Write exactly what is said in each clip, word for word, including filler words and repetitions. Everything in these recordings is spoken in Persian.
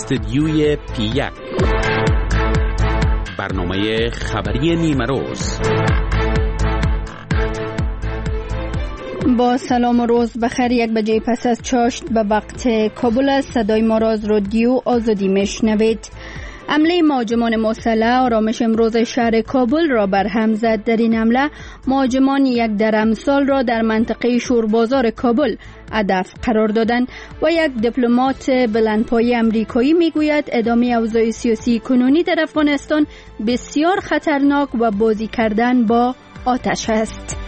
استدیوی پی یک، برنامه خبری نیمه روز. با سلام و روز بخیر. یک بجه پس از چاشت به وقت کابل است. صدای ما را از رادیو آزادی میشنوید. حمله مهاجمان مسلح آرامش امروز شهر کابل را برهم زد. در این حمله مهاجمان یک درمسال را در منطقه شوربازار کابل هدف قرار دادند و یک دیپلمات بلندپایه امریکایی میگوید ادامه اوضاع سیاسی کنونی در افغانستان بسیار خطرناک و بازی کردن با آتش است.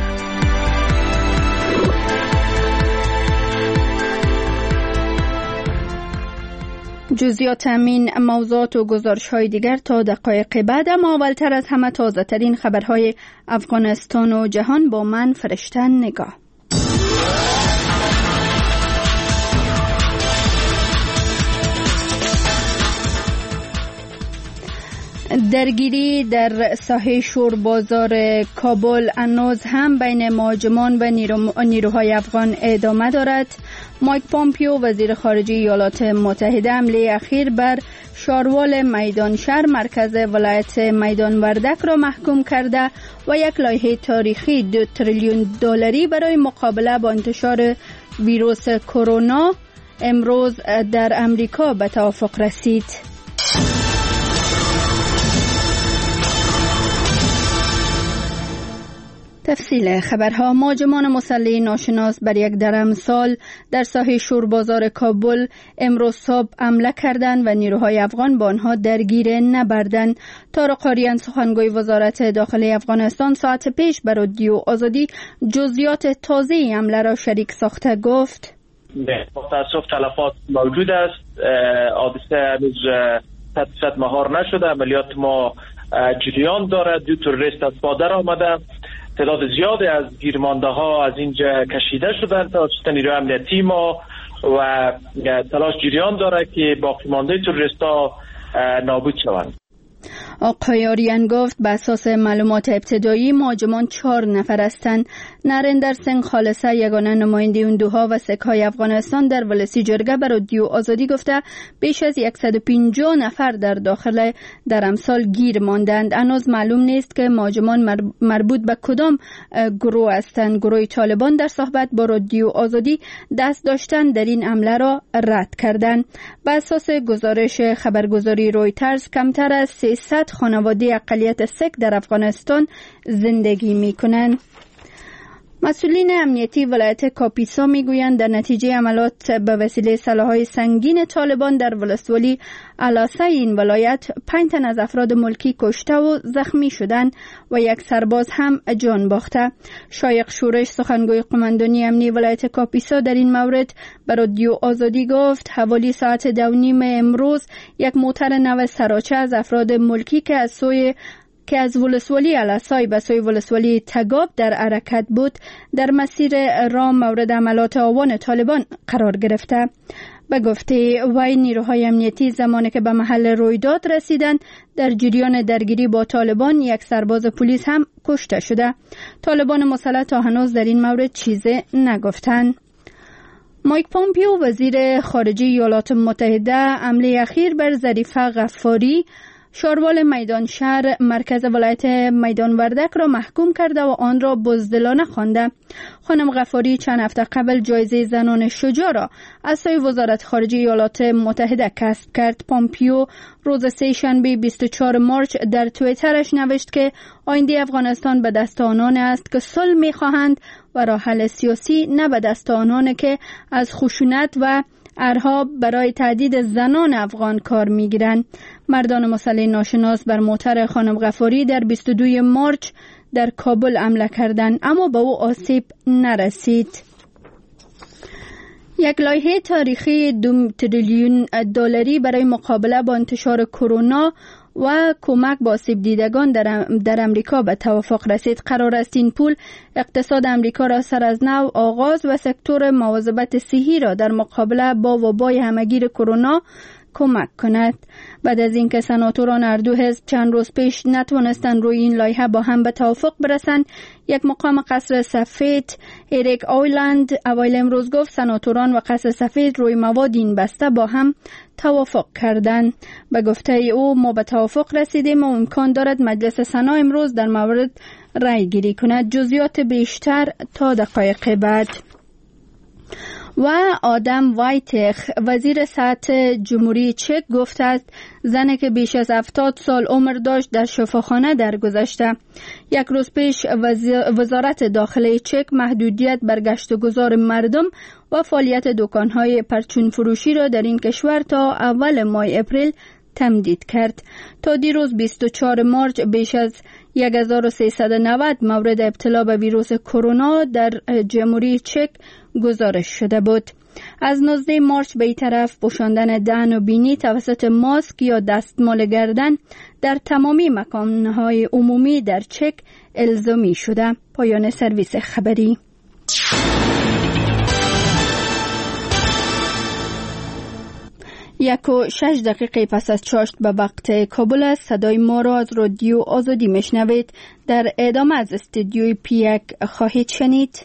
جزئیات همین موضوعات و گزارش‌های دیگر تا دقایق بعد، اما اولتر از همه تازه ترین خبرهای افغانستان و جهان با من فرشته نگاه. درگیری در ساحه شوربازار کابل هنوز هم بین مهاجمان و نیروهای افغان ادامه دارد. مایک پامپیو وزیر خارجه ایالات متحده حمله اخیر بر شاروال میدان شهر مرکز ولایت میدان وردک را محکوم کرده و یک لایحه تاریخی دو تریلیون دلاری برای مقابله با انتشار ویروس کرونا امروز در امریکا به توافق رسید. تفصیل خبرها. مهاجمان مسلح ناشناس بر یک درمسال در ساحه شوربازار کابل امروز صبح حمله کردند و نیروهای افغان با آنها درگیر نبردند. طارق قاریان سخنگوی وزارت داخلی افغانستان ساعت پیش بر رادیو آزادی جزئیات تازه حمله را شریک ساخته گفت: متاسف تلفات موجود است. حادثه هنوز صد درصد مهار نشده. عملیات ما جریان دارد. دو تروریست از پادر آمده. تعداد زیادی از گیرمانده ها از اینجا کشیده شدند توسط نیروی امنیتی ما و تلاش جریان دارد که باقی مانده تروریست ها نابود شوند. آقای آریان گفت به اساس معلومات ابتدایی مهاجمان چهار نفر هستند. نریندر سنگ خالصه یگانه نماینده هندوها و سکهای افغانستان در ولسی جرگه بر رادیو آزادی گفته بیش از صد و پنجاه نفر در داخل درمسال گیر ماندند. هنوز معلوم نیست که مهاجمان مربوط به کدام گروه هستند. گروه طالبان در صحبت با رادیو آزادی دست داشتن در این حمله را رد کردند. به اساس گزارش خبرگزاری رویترز کمتر از سیصد خانواده اقلیت سک در افغانستان زندگی می کنند. مسئولین امنیتی ولایت کاپیسا میگویند در نتیجه عملیات به وسیله سلاح‌های سنگین طالبان در ولسوالی علاسه این ولایت پنج تن از افراد ملکی کشته و زخمی شدند و یک سرباز هم جان باخته. شایق شورش سخنگوی قماندانی امنی ولایت کاپیسا در این مورد به رادیو آزادی گفت حوالی ساعت دو نیم امروز یک موتر نو سراچه از افراد ملکی که از سوی که از ولسوالی علاسای به سوی ولسوالی تگاب در حرکت بود در مسیر راه مورد حملات آوان طالبان قرار گرفته. به گفته وی نیروهای امنیتی زمانی که به محل رویداد رسیدند در جریان درگیری با طالبان یک سرباز پلیس هم کشته شده. طالبان مسلح تا هنوز در این مورد چیزی نگفتند. مایک پامپیو وزیر خارجه ایالات متحده حمله اخیر بر ظریفه غفاری شاروال میدان شهر مرکز ولایت میدان وردک را محکوم کرده و آن را بزدلانه خوانده. خانم غفاری چند هفته قبل جایزه زنان شجاع را از سوی وزارت خارجه ایالات متحده کسب کرد. پامپیو روز سه شنبه بیست و چهارم مارس در توییترش نوشت که آینده افغانستان به دست آنان است که صلح می‌خواهند و راه حل سیاسی، نه به دست آنان که از خشونت و ارهاب برای تهدید زنان افغان کار میگیرند. مردان مسلح ناشناس بر موتر خانم غفاری در بیست و دوم مارس در کابل حمله کردند اما به او آسیب نرسید. یک لایحه تاریخی دو تریلیون دلاری برای مقابله با انتشار کرونا و کمک با آسیب دیدگان در, در امریکا به توافق رسید. قرار است این پول اقتصاد امریکا را سر از نو آغاز و سکتور مواظبت صحی را در مقابله با وبای همهگیر کرونا کمک کند. بعد از اینکه سناتوران هر دو حزب چند روز پیش نتوانستند روی این لایحه با هم به توافق برسند، یک مقام قصر سفید اریک آیلند اوایل امروز گفت سناتوران و قصر سفید روی مواد این بسته با هم توافق کردند. به گفته او ما به توافق رسیدیم و امکان دارد مجلس سنا امروز در مورد رای گیری کند. جزئیات بیشتر تا دقایق بعد. و آدم وایتخ وزیر صحت جمهوری چک گفته است زنی که بیش از هفتاد سال عمر داشت در شفاخانه درگذشته. یک روز پیش وزارت داخله چک محدودیت بر گشت و گذار مردم و فعالیت دکان‌های پرچون فروشی را در این کشور تا اول ماه اپریل تمدید کرد. تا دیروز بیست و چهارم مارس بیش از هزار و سیصد و نود مورد ابتلا به ویروس کرونا در جمهوری چک گزارش شده بود. از نوزده مارس به این طرف پوشاندن دهن و بینی توسط ماسک یا دستمال گردن در تمامی مکان‌های عمومی در چک الزامی شده. پایان سرویس خبری. یک و شش دقیقه پس از چاشت به وقت کابل است. صدای ما را از رادیو آزادی میشنوید. در ادامه از استودیوی پی یک خواهید شنید.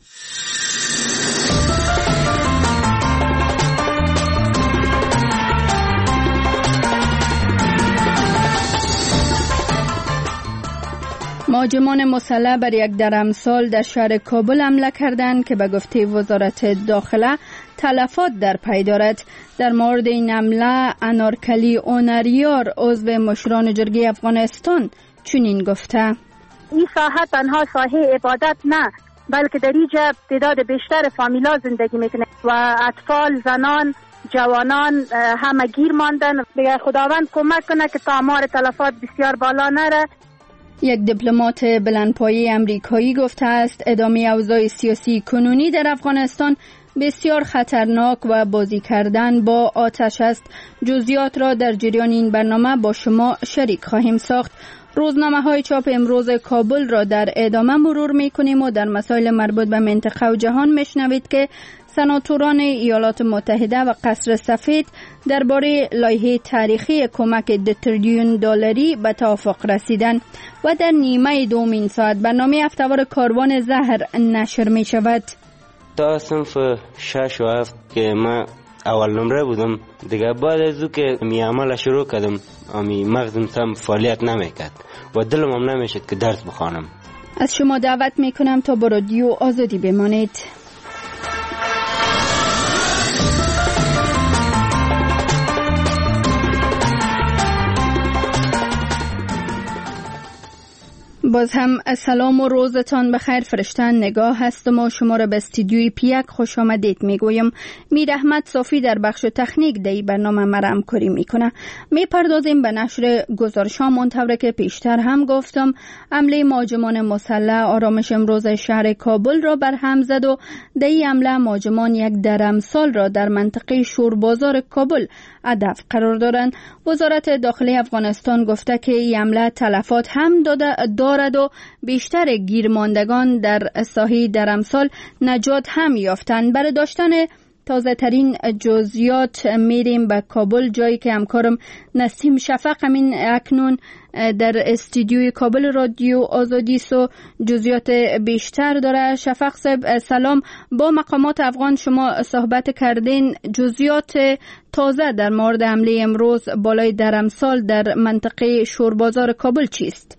مهاجمان مسلح بر یک درمسال در شهر کابل حمله کردند که به گفته وزارت داخله تلفات در پی دارد. در مورد این حمله انارکلی اونریار عضو مشران جرگه افغانستان چنین گفته: این ساحه تنها ساحه عبادت نه، بلکه در اینجا تعداد بیشتر فامیلا زندگی میکنه و اطفال، زنان، جوانان همه گیر ماندن. به خداوند کمک کنه که آمار تلفات بسیار بالا نره. یک دیپلمات بلندپایه امریکایی گفته است ادامه اوضاع سیاسی کنونی در افغانستان بسیار خطرناک و بازی کردن با آتش است. جزئیات را در جریان این برنامه با شما شریک خواهیم ساخت. روزنامه های چاپ امروز کابل را در ادامه مرور می کنیم و در مسائل مربوط به منطقه و جهان میشنوید که سناتوران ایالات متحده و قصر سفید درباره لایحه تاریخی کمک دو تریلیون دلاری به توافق رسیدند و در نیمه دومین ساعت برنامه هفته‌وار کاروان زهر نشر می شود. تا صنف شش و هفت که ما اول نمره بودم دیگه، بعد از او که می عمل شروع کردم امی مغزم تام فعالیت نمیکرد و دلم هم نمیشد که درس بخوانم. از شما دعوت می کنم تا با رادیو آزادی بمانید. باز هم سلام و روزتان بخیر. فرشتن نگاه هستم و شما را به استودیوی پی یک خوش آمدید میگویم. میر احمد صافی در بخش تکنیک دی برنامه مرا همکاری میکنه. میپردازیم به نشر گزارش‌ها منطوره که پیشتر هم گفتم حمله مهاجمان مسلح آرامش امروز شهر کابل را بر هم زد و دی حمله مهاجمان یک درمسال را در منطقه شوربازار کابل هدف قرار دارند. وزارت داخله افغانستان گفته که این حمله تلفات هم داده دارد و بیشتر گیرماندگان در ساحه درمسال نجات هم یافتند. برای داشتن تازه ترین جزئیات میریم به کابل، جایی که همکارم نسیم شفق همین اکنون در استودیوی کابل رادیو آزادی سو جزئیات بیشتر داره. شفق صاحب سلام، با مقامات افغان شما صحبت کردین، جزئیات تازه در مورد حمله امروز بالای درمسال در منطقه شوربازار کابل چیست؟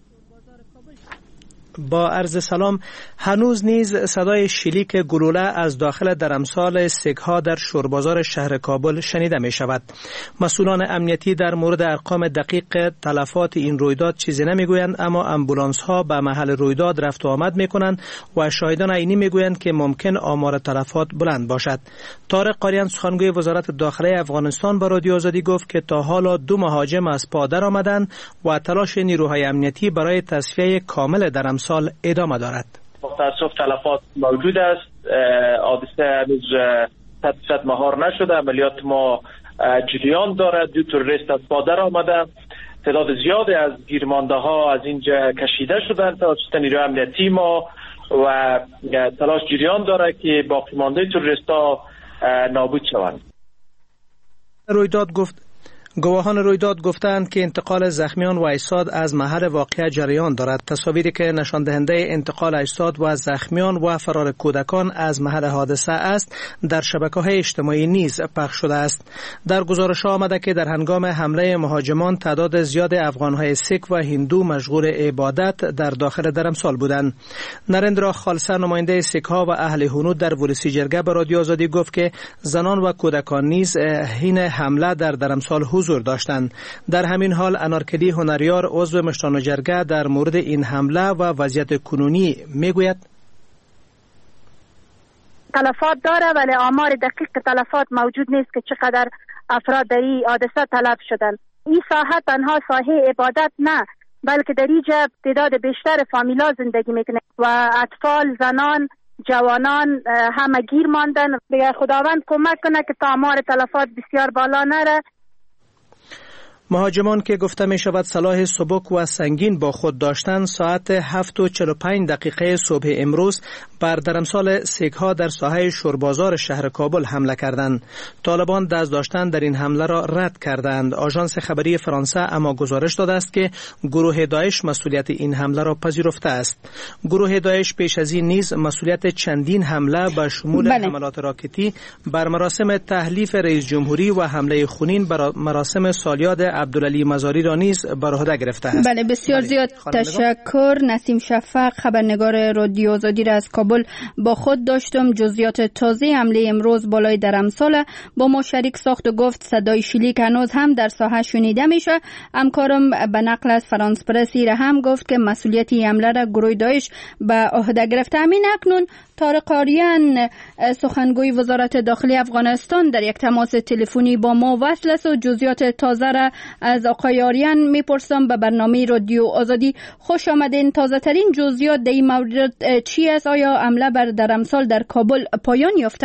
با عرض سلام، هنوز نیز صدای شلیک گلوله از داخل درمسال سگها در شوربازار شهر کابل شنیده می شود. مسئولان امنیتی در مورد ارقام دقیق تلفات این رویداد چیزی نمی گویند، اما امبولانس ها به محل رویداد رفت و آمد می کنند و شاهدان عینی می گویند که ممکن آمار تلفات بلند باشد. طارق قاریان سخنگوی وزارت داخله افغانستان با رادیو آزادی گفت که تا حالا دو مهاجم از پا درآمدند و تلاش نیروهای امنیتی برای تصفیه کامل درمسال سال ادامه دارد. متاسف تلفات موجود است. حادثه هنوز صد درصد مهار نشده. عملیات ما جریان دارد. دو تروریست از پادر آمده. تعداد زیادی از گیرمانده ها از اینجا کشیده شدند توسط نیروی امنیتی ما و تلاش جریان دارد که باقی مانده تروریست ها نابود شوند. رویداد گفت گواهان رویداد گفتند که انتقال زخمیان و اجساد از محل واقعه جریان دارد. تصاویری که نشان دهنده انتقال اجساد و زخمیان و فرار کودکان از محل حادثه است در شبکه‌های اجتماعی نیز پخش شده است. در گزارش آمده که در هنگام حمله مهاجمان تعداد زیاد افغان‌های سیک و هندو مشغول عبادت در داخل درمسال بودند. نریندرا خالسا نماینده سیک‌ها و اهل هنود در ولسی جرگه به رادیو آزادی گفت که زنان و کودکان نیز حین حمله در درمسال حضور داشتند. در همین حال انارکلی هنریار عضو مشتان جرگه در مورد این حمله و وضعیت کنونی میگوید تلفات داره ولی آمار دقیق تلفات موجود نیست که چقدر افراد در این حادثه تلف شدن. این ساحه تنها ساحه عبادت نه بلکه در اینجا تعداد بیشتر فامیلا زندگی میکنه و اطفال، زنان، جوانان همه گیر ماندن. به خداوند کمک کنه که تا آمار تلفات بسیار بالا نره. مهاجمان که گفته می شود سلاح سبک و سنگین با خود داشتند ساعت هفت و چهل و پنج دقیقه صبح امروز بر درمسال سیک‌ها در ساحه شوربازار شهر کابل حمله کردند. طالبان دست داشتن در این حمله را رد کردند. آژانس خبری فرانسه اما گزارش داده است که گروه داعش مسئولیت این حمله را پذیرفته است. گروه داعش پیش از این نیز مسئولیت چندین حمله به شمول بله. حملات راکتی بر مراسم تحلیف رئیس جمهوری و حمله خونین بر مراسم سالیاد عبدالعلی مزاری را نیز بر عهده گرفته است. بله بسیار زیاد تشکر. نسیم شفق خبرنگار رادیو آزادی را از کابل با خود داشتم. جزئیات تازه حمله امروز بالای درمسال با ما شریک ساخت و گفت صدای شلیک هنوز هم در ساحه شنیده میشه. همکارم به نقل از فرانس پرس را هم گفت که مسئولیت این حمله را گروه داعش به عهده گرفته. همین اکنون طارق آریان سخنگوی وزارت داخلی افغانستان در یک تماس تلفنی با ما وصل است و جزئیات تازه را از آقای آریان میپرسم. به برنامه رادیو آزادی خوش آمدین. تازه ترین جزئیات در این مورد چی است؟ آیا حمله بر درمسال در کابل پایان یافته؟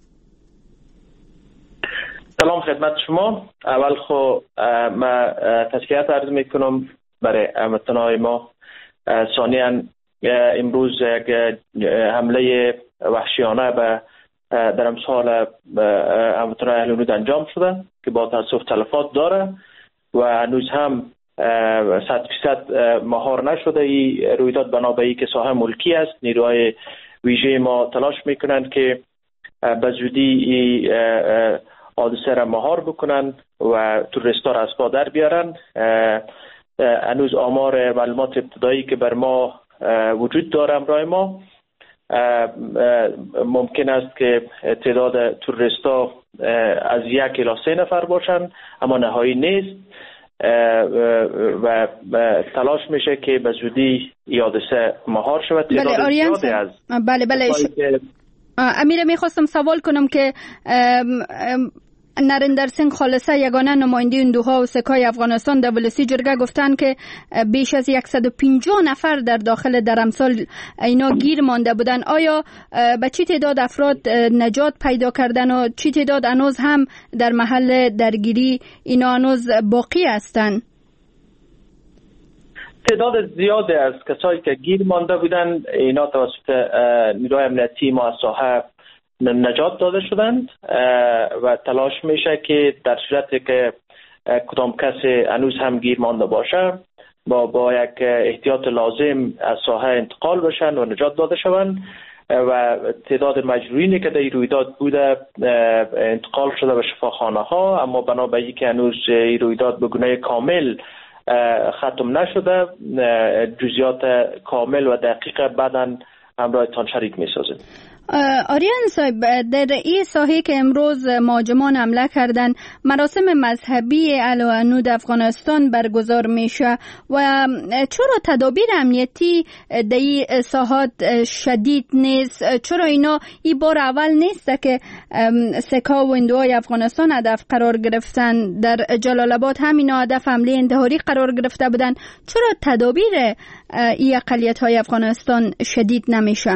سلام خدمت شما. اول خو ما تسلیت عرض میکنم برای هموطنان ما. ثانیاً امروز یک حمله وحشیانه به درمسال هموطنان اهل هنود انجام شده که با تاسف تلفات داره و هنوز هم صد فیصد مهار نشده. این رویداد بنابراین که ساحه ملکی است. نیروهای ویژه ما تلاش میکنند که به زودی این حادثه را مهار بکنند و توریستا را از پا در بیارند. هنوز آمار معلومات ابتدایی که بر ما وجود داره امرای ما ممکن است که تعداد توریستا از یک الی سه نفر باشند اما نهایی نیست و تلاش میشه که به زودی حادثه مهار شود. بله آریان از بله بله امیر میخواستم سوال کنم که نریندر سنگ خالصه یگانه نماینده هندوها و سیک‌های افغانستان در ولسی جرگه گفتند که بیش از صد و پنجاه نفر در داخل درمسال اینا گیر مانده بودن. آیا به چی تعداد افراد نجات پیدا کردن و چی تعداد هنوز هم در محل درگیری اینا هنوز باقی هستند؟ تعداد زیادی از کسایی که گیر مانده بودن اینا توسط نیروهای امنیتی ما از ساحه نجات داده شدند و تلاش میشه که در صورتی که کدام کسی هنوز هم گیر مانده باشه با با یک احتیاط لازم از ساحه انتقال بشن و نجات داده شوند و تعداد مجروحینی که در این رویداد بوده انتقال شده به شفاخانه ها. اما بنابراین که هنوز این رویداد به گونه کامل ختم نشده جزئیات کامل و دقیق بعداً همراهتان شریک می‌سازیم. آریان صاحب در این ساحه که امروز مهاجمان حمله کردن مراسم مذهبی اهل هنود افغانستان برگزار میشه و چرا تدابیر امنیتی در این ساحات شدید نیست؟ چرا اینا این بار اول نیست که سیک‌ها و هندوهای افغانستان هدف قرار گرفتن؟ در جلال آباد هم اینا هدف حمله انتحاری قرار گرفته بودن. چرا تدابیر این اقلیت‌های افغانستان شدید نمیشه؟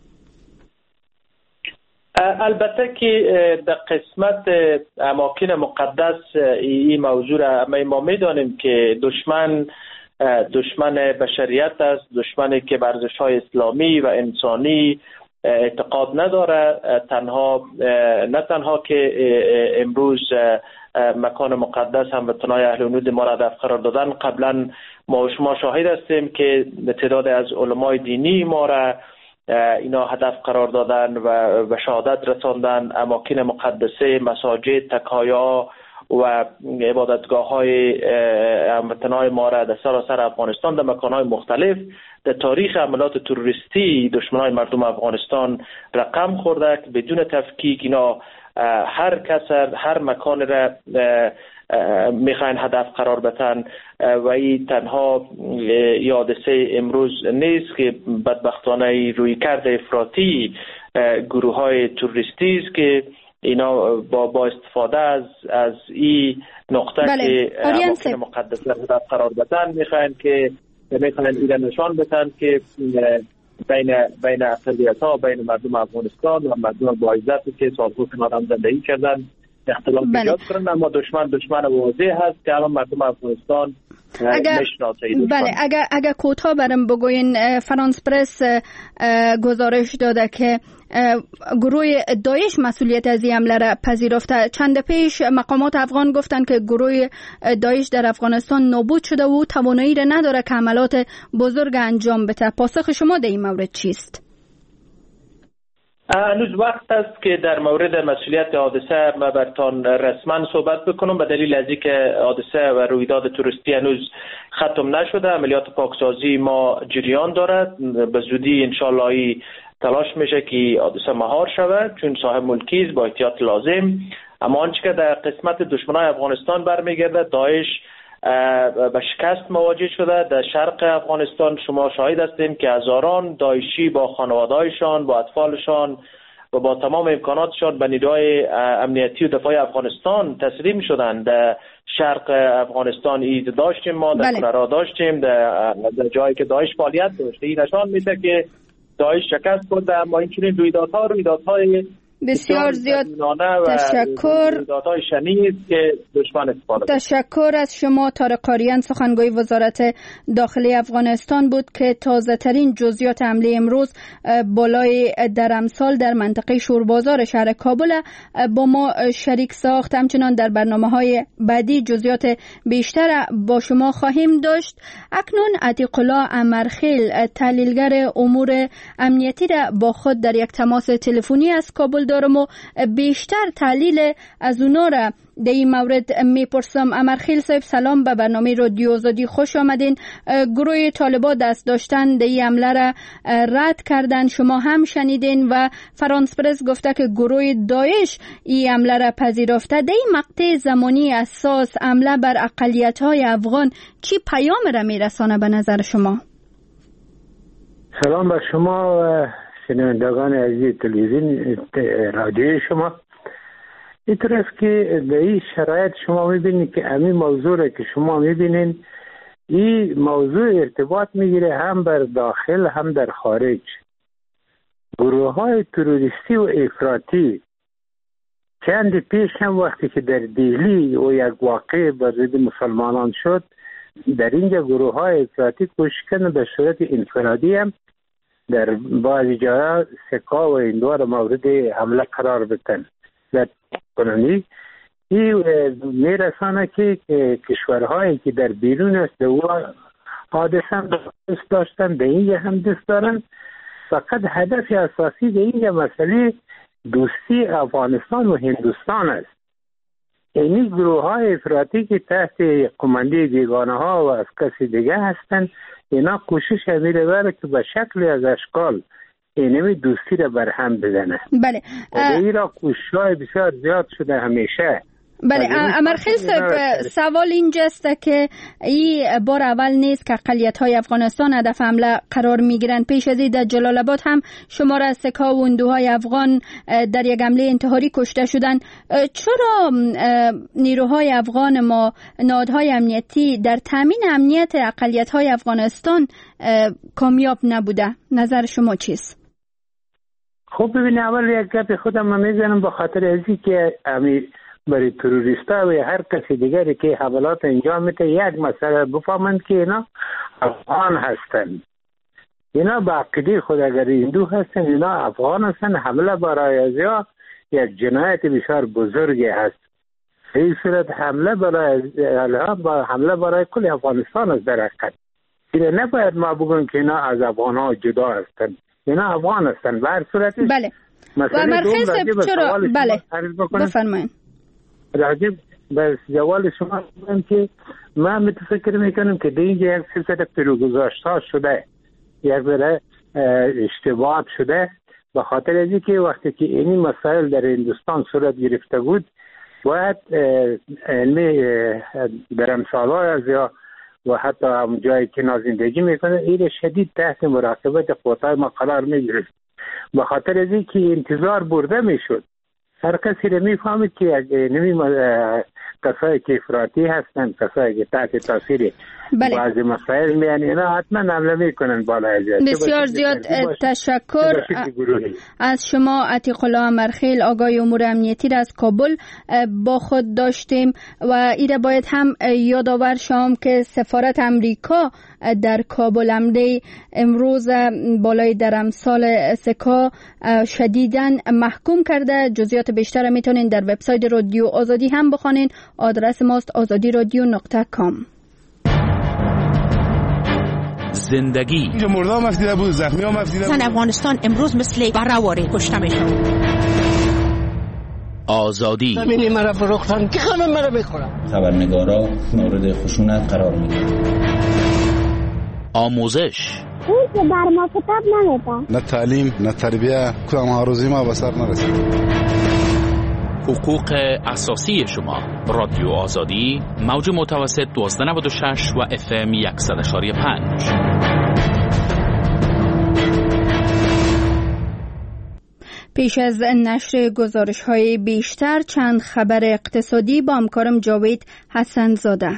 البته که در قسمت اماکن مقدس این موضوع را ما میدانیم که دشمن دشمن بشریت است، دشمنی که ارزش‌های اسلامی و انسانی اعتقاد نداره. تنها نه تنها که امروز مکان مقدس هم بتنای اهل ونود ما را هدف قرار دادن، قبلا ما شما شاهد هستیم که تعداد از علمای دینی ما را اینا هدف قرار دادن و به شهادت رساندن. اماکن مقدسه، مساجد، تکایا و عبادتگاه های هموطنان ما را در سراسر افغانستان در مکان های مختلف در تاریخ عملات تروریستی دشمنان مردم افغانستان رقم خورده که بدون تفکیک اینا هر کس هر مکان را میخواین هدف قرار بدن و این تنها حادثه امروز نیست که بدبختانه روی کرد افراطی گروه های تروریستی است که اینا با با استفاده از از این نقطه بله. که اماکن مقدس را قرار بدن میخواین که میخواین ایران نشان بدن که بین بین اقلیت‌ها، بین مردم افغانستان و مردم با عزت که سالها کنار هم زندگی کردن اختلاف ایجاد کنن، اما دشمن دشمن واضح هست که الان مردم افغانستان میشناسه. بله، اگر اگر کوتاه برام بگوین، فرانس پرس گزارش داده که گروه داعش مسئولیت از این حمله را پذیرفته. چند پیش مقامات افغان گفتند که گروه داعش در افغانستان نابود شده و توانایی را نداره که حملات بزرگ انجام بده. پاسخ شما در این مورد چیست؟ هنوز وقت است که در مورد مسئولیت حادثه ما برتان رسما صحبت بکنم، به دلیل از اینکه حادثه و رویداد توریستی هنوز ختم نشده. عملیات پاکسازی ما جریان دارد، به زودی انشالله تلاش میشه که حادثه مهار شود چون صاحب ملکی است با احتیاط لازم. اما آنچه که در قسمت دشمنان افغانستان برمیگرده، داعش به شکست مواجه شده. در شرق افغانستان شما شاهد هستیم که هزاران داعشی با خانواده‌هایشان، با اطفالشان و با تمام امکاناتشان به نیروهای امنیتی و دفاعی افغانستان تسلیم شدند. در شرق افغانستان اید داشتیم، ما در کنرا داشتیم، در, در جایی که داعش فعالیت داشت. این نشان میده که داعش شکست خورده. اما این چنین رویدادها رویدادهای بسیار زیاد تشکر. که دشمن تشکر از شما. طارق قاریان، سخنگوی وزارت داخلی افغانستان بود که تازه ترین جزئیات حمله امروز بالای درمسال در منطقه شوربازار شهر کابل با ما شریک ساخت. همچنان در برنامه‌های بعدی جزئیات بیشتر با شما خواهیم داشت. اکنون عتیق الله امرخیل، تحلیلگر امور امنیتی را با خود در یک تماس تلفنی از کابل دارم و بیشتر تحلیل از اونا را در این مورد میپرسم. امرخیل صاحب سلام، به برنامه رادیو آزادی خوش آمدین. گروه طالبان دست داشتن در این حمله را رد کردن، شما هم شنیدین و فرانس پرس گفته که گروه داعش این حمله را پذیرفته. در این مقطع زمانی اساس حمله بر اقلیت‌های افغان چی پیام را میرسانه به نظر شما؟ سلام به شما و شنوندگان عزیز تلویزیون رادیوی شما. اینطور است که در این شرایط شما میبینید که همین موضوع را که شما میبینید این موضوع ارتباط میگیره هم بر داخل هم در خارج. گروه های تروریستی و افراطی چند پیش هم وقتی که در دهلی و یک واقعه بر ضد مسلمانان شد، در اینجا گروه های افراطی کوشش کردن به صورت انفرادی هم در بعضی جاها سکا و این دو را مورد حمله قرار بدن. در کنانی این میرسانه که کشورهایی که در بیرون است و حادثه هم دست داشتن به اینجا هم دست دارن. فقط هدف اساسی در اینجا مسئله دوستی افغانستان و هندوستان است. اینی گروه های افراطی که تحت قماندی بیگانه ها و از کسی دیگه هستند، اینا کوشش میره بره که به شکل از اشکال اینمی دوستی را برهم بزنه. بله. این را کوشش های بسیار زیاد شده همیشه. بله. امرخیل صاحب، سوال اینجاست که این بار اول نیست که اقلیت‌های افغانستان هدف حمله قرار میگیرند. پیش از این در جلال آباد هم شمار از سکا و هندوهای افغان در یک حمله انتحاری کشته شدند. چرا نیروهای افغان ما، نهادهای امنیتی در تامین امنیت اقلیت‌های افغانستان کامیاب نبوده؟ نظر شما چیست؟ خب ببینید، اول یک گپ خودم من میزنم به خاطر ازی که امی برای تروریستا و هر کسی دیگری که حملات انجام میده یک مسئله بفهمند که اینا افغان هستند. اینا با عقیده خود اگر هندو هستن، اینا افغان هستن. حمله برای ازیا یک جنایت بسیار بزرگی است. این صورت حمله برای با حمله برای کل افغانستان است در حقیقت. اینا نباید ما بگویم که اینا از افغان ها جدا هستن، اینا افغان هستن. به هر صورت بله. و مرخص چرا بله بفرمایید. راجب به سوال شما بگم که ما متفکر میکنم که اینجا یک سلسله پیروگذاشت ها شده، یک ذره اشتباه شده، به خاطر از اینکه وقتی که این مسائل در هندوستان صورت گرفته بود باید علمی در امثالای از یا و حتی هم جایی که نا زندگی میکنه این شدید تحت مراقبت قوتای ما قرار میگرفت. به خاطر از اینکه انتظار برده میشد، هر کسی رو میفهمید که نمی کسایی که افراطی هستند، کسایی که تحت تاثیر بله. بعضی مسائل میان اینا حتما حمله میکنن بالا از بسیار زیاد تشکر از شما عتیق الله امرخیل، آگاه امور امنیتی را از کابل با خود داشتیم. و ایره باید هم یادآور شوم که سفارت امریکا در کابل عمده امروز بالای درمسال سکا شدیداً محکوم کرده. جزئیات بیشتر میتونین در وبسایت رادیو آزادی هم بخونین. آدرس ماست آزادی رادیو نقطه کام. زندگی اینجا مردم مفدیده بود، زخمی ها مفدیده بود. زن افغانستان امروز مثل براواره کشته میشون. آزادی زمینی مرا فروختن که خمه مرا بخورم. خبرنگارا مورد خشونت قرار میگیرن. آموزش اون که بر ما کتاب نمیده، نه تعلیم نه تربیه، کدام آرزوی ما به سر نرسید. حقوق اساسی شما. رادیو آزادی موج متوسط دوازده نود و شش و اف ام صد و پنج. پیش از نشر گزارش‌های بیشتر چند خبر اقتصادی با همکارم جاوید حسن زاده.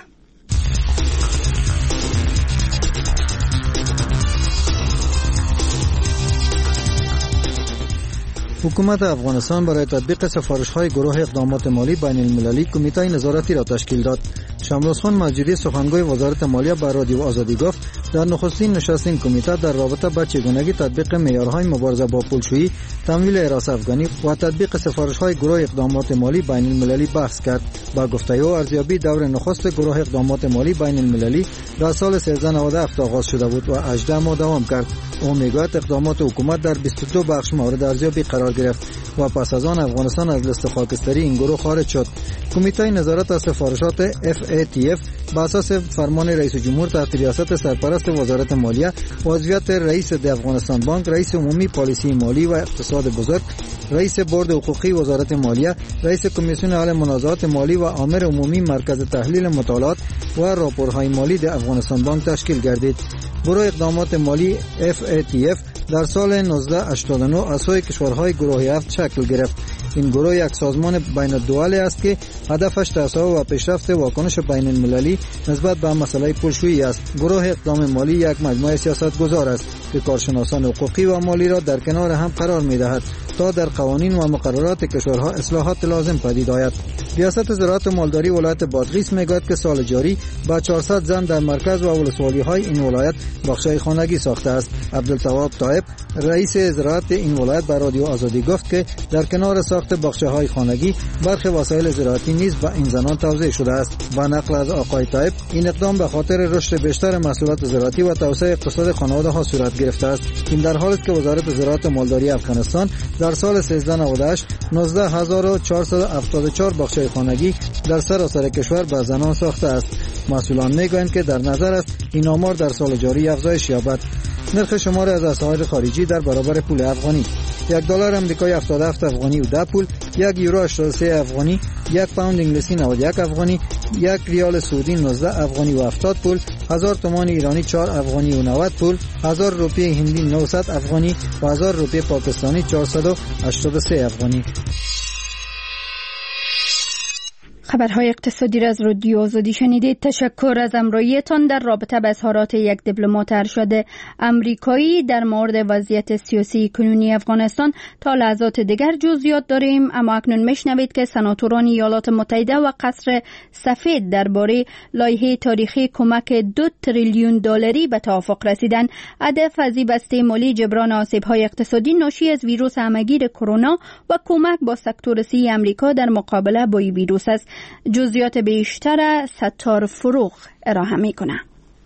حکومت افغانستان برای تطبیق سفارش‌های گروه اقدامات مالی بین المللی کمیته نظارتی را تشکیل داد. شمروز خان مجیدی سخنگوی وزارت مالیه بر رادیو آزادی گفت در نخستین نشست این کمیته در رابطه با چگونگی تطبیق معیارهای مبارزه با پولشویی، تمویل حراس افغانی و تطبیق سفارش‌های گروه اقدامات مالی بین المللی بحث کرد. با گفته او ارزیابی دور نخست گروه اقدامات مالی بین المللی در سال سیزده نود و هفت آغاز شده بود و هجده ماه دوام کرد. او میگوید اقدامات حکومت در بیست و دو بخش مورد ارزیابی قرار گرفت و پس از آن افغانستان از لیست خاکستری این گروه خارج شد. کمیته نظارت از سفارشات اف ای تی اف با اساس فرمان رئیس جمهور تحت ریاست سرپرست وزارت مالیه و عضویت رئیس د افغانستان بانک، رئیس عمومی پالیسی مالی و اقتصاد بزرگ، رئیس بورد حقوقی وزارت مالیه، رئیس کمیسیون حل منازعات مالی و آمر عمومی مرکز تحلیل مطالعات و راپورهای مالی د افغانستان بانک تشکیل گردید. گروه اقدامات مالی اف ای تی اف در سال نوزده هشتاد و نه از سوی کشورهای گروه هفت شکل گرفت. این گروه یک سازمان بین الدوله است که هدفش تصاحب و پیشرفت واکنش بین المللی نسبت به مسئله پولشویی است. گروه اقدام مالی یک مجموعه سیاستگزار است که کارشناسان حقوقی و مالی را در کنار هم قرار می‌دهد تا در قوانین و مقررات کشورها اصلاحات لازم پدید آید. ریاست زراعت و مالداری ولایت بادغیس میگوید که سال جاری با چهارصد زن در مرکز و ولسوالی‌های این ولایت بخشای خانگی ساخته است. عبدالتواب طایب رئیس زراعت این ولایت بر رادیو آزادی گفت که در کنار ساخت بخشه‌های خانگی برخی وسایل زراعتی نیز به این زنان توزیع شده است. با نقل از آقای طایب این اقدام به خاطر رشد بیشتر محصولات زراعتی و توسعه اقتصاد خانواده‌ها صورت گرفته است. این در حالی است که وزارت زراعت و مالداری افغانستان در سال سیزده نود و هشت نوزده هزار و چهارصد و هفتاد و چهار بخشای خانگی در سراسر کشور به زنان ساخته است. مسئولان میگویند که در نظر است این آمار در سال جاری افزایش یابد. نرخ شمار از اسعار خارجی در برابر پول افغانی: یک دلار آمریکایی هفتاد و هفت افغانی و ده پول، یک یورو هشتاد و سه افغانی، یک پوند انگلیسی نود و یک افغانی، یک ریال سعودی نوزده افغانی و هفتاد پول، هزار تومان ایرانی چهار افغانی و نود پول، هزار روپیه هندی نهصد افغانی و هزار روپیه پاکستانی چهارصد و هشتاد و سه افغانی. خبرهای اقتصادی را از رادیو آزادی شنیدید. تشکر از همراهیتان در رابطه با اظهارات یک دیپلمات ارشد امریکایی در مورد وضعیت سیاسی کنونی افغانستان. تا لحظات دیگر جزئیات داریم، اما اکنون میشنوید که سناتوران ایالات متحده و قصر سفید درباره لایحه تاریخی کمک دو تریلیون دلاری به توافق رسیدند. هدف از این بسته مالی جبران آسیب‌های اقتصادی ناشی از ویروس همه‌گیر کرونا و کمک با سکتور سی آمریکا در مقابله با این ویروس است. جزئیات بیشتر ستار فروغ ارائه می‌کند.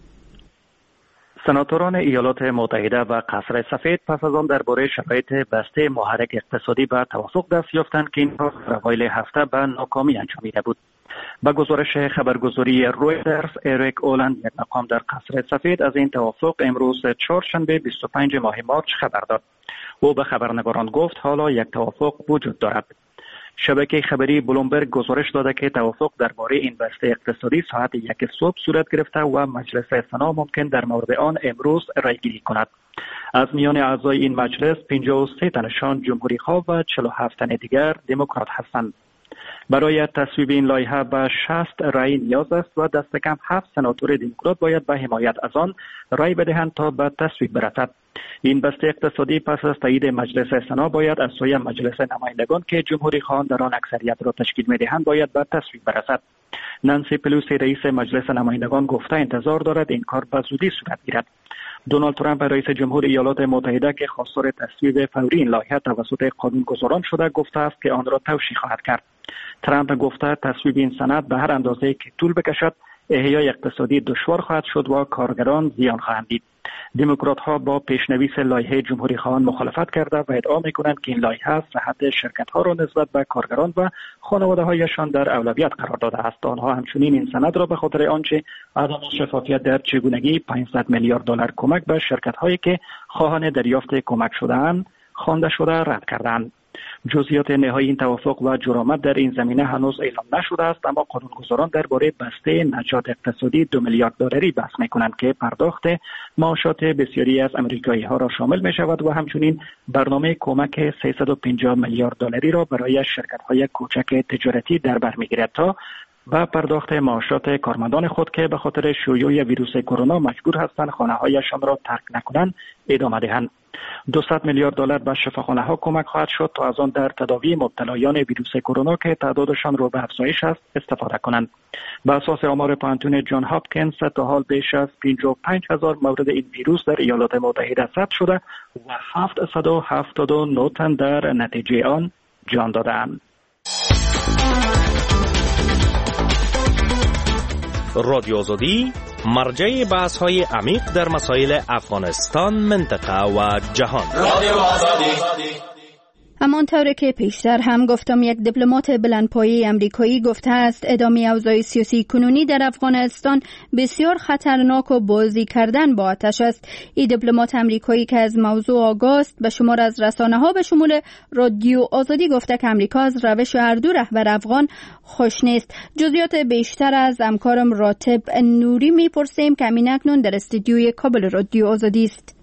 سناتوران ایالات متحده و قصر سفید پس از آن درباره شرایط بسته محرک اقتصادی به توافق دست یافتند که این را در اوایل هفته به ناکامی انجامیده بود. با گزارش خبرگزاری رویترز، اریک اولند، یک مقام در قصر سفید، از این توافق امروز چهارشنبه بیست و پنج ماه مارس خبر داد. او به خبرنگاران گفت حالا یک توافق وجود دارد. شبکه خبری بلومبرگ گزارش داده که توافق درباره این بسته اقتصادی ساعت یک صبح صورت گرفته و مجلس سنا ممکن در مورد آن امروز رایگیری کند. از میان اعضای این مجلس پنجاه و سه تنشان جمهوری خواه و چهل و هفت تن دیگر دموکرات هستند. برای تصویب این لایحه به شصت رای نیاز است و دست کم هفت سناتور دموکرات باید به حمایت از آن رای بدهند تا به تصویب برسد. این بسته اقتصادی پس از تایید مجلس سنا باید از سوی مجلس نمایندگان که جمهوری خواهان در آن اکثریت را تشکیل می‌دهند باید به تصویب برسد. نانسی پلوسی رئیس مجلس نمایندگان گفته انتظار دارد این کار به زودی صورت گیرد. دونالد ترامپ رئیس جمهور ایالات متحده که خواستار تصویب فوری این لایحه توسط قانونگذاران شده گفته است که آن را توشیح خواهد کرد. ترامپ گفته تصویب این سند به هر اندازه که طول بکشد احیای اقتصادی دشوار خواهد شد و کارگران زیان خواهند دید. دموکرات ها با پیشنویس لایحه جمهوری خواهان مخالفت کرده و ادعا می‌کنند که این لایحه صحت شرکت ها را نسبت به کارگران و خانواده هایشان در اولویت قرار داده است. آنها همچنین این سند را به خاطر آنچه عدم شفافیت در چگونگی پانصد میلیارد دلار کمک به شرکت هایی که خواهان دریافت کمک شده‌اند خوانده شده رد کردند. جزئیات نهایی این توافق و جرامت در این زمینه هنوز اعلام نشده است، اما قانونگذاران درباره بسته نجات اقتصادی دو میلیارد دلاری بحث می‌کنند که پرداخت معاشات بسیاری از امریکایی ها را شامل می شود و همچنین برنامه کمک سیصد و پنجاه میلیارد دلاری را برای شرکت‌های کوچک تجارتی در بر می‌گیرد تا و پرداخت معاشات کارمندان خود که به خاطر شیوع ویروس کرونا مجبور هستند خانه‌هایشان را ترک نکنند ادامه دهند. دویست میلیارد دلار به شفاخانه‌ها کمک خواهد شد تا از آن در تداوی مبتلایان ویروس کرونا که تعدادشان رو به افزایش است استفاده کنند. بر اساس آمار پانتون جان هاپکینز تا حال بیش از پنجاه و پنج هزار مورد این ویروس در ایالات متحده ثبت شده و هفتصد و هفتاد و نه تن در نتیجه آن جان دادند. رادیو آزادی مرجع بحث های عمیق در مسائل افغانستان، منطقه و جهان. رادیو آزادی. همانطور که پیشتر هم گفتم، یک دیپلمات بلندپایه آمریکایی گفته است ادامه اوضاع سیاسی کنونی در افغانستان بسیار خطرناک و بازی کردن با آتش است. این دیپلمات آمریکایی که از موضوع آگاه است به شمار از رسانه‌ها به شمول رادیو آزادی گفته که آمریکا از روش هر دو رهبر افغان خوش نیست. جزئیات بیشتر از همکارم راتب نوری میپرسیم که همین اکنون در استودیوی کابل رادیو آزادی است.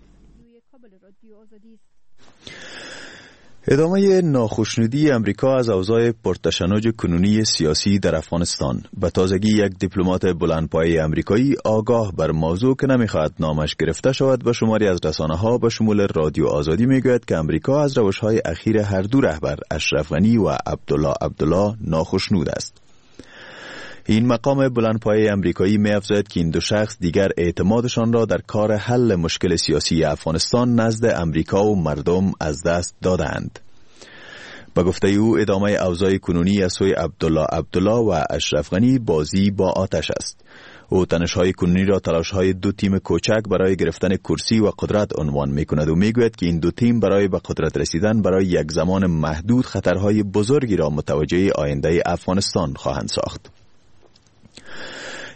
ادامه ناخشنودی امریکا از اوضاع پرتشنج کنونی سیاسی در افغانستان. به تازگی یک دیپلمات بلندپایه امریکایی آگاه بر موضوع که نمیخواهد نامش گرفته شود به شماری از رسانه‌ها به شمول رادیو آزادی میگوید که امریکا از روش‌های اخیر هر دو رهبر اشرف غنی و عبدالله عبدالله ناخشنود است. این مقام بلندپایه امریکایی می‌افزاید که این دو شخص دیگر اعتمادشان را در کار حل مشکل سیاسی افغانستان نزد امریکا و مردم از دست دادند. به گفته او ادامه اوضاع کنونی از سوی عبدالله عبدالله و اشرف غنی بازی با آتش است. او تنش‌های کنونی را تلاش‌های دو تیم کوچک برای گرفتن کرسی و قدرت عنوان می‌کند و می‌گوید که این دو تیم برای به قدرت رسیدن برای یک زمان محدود خطرهای بزرگی را متوجه آینده افغانستان خواهند ساخت.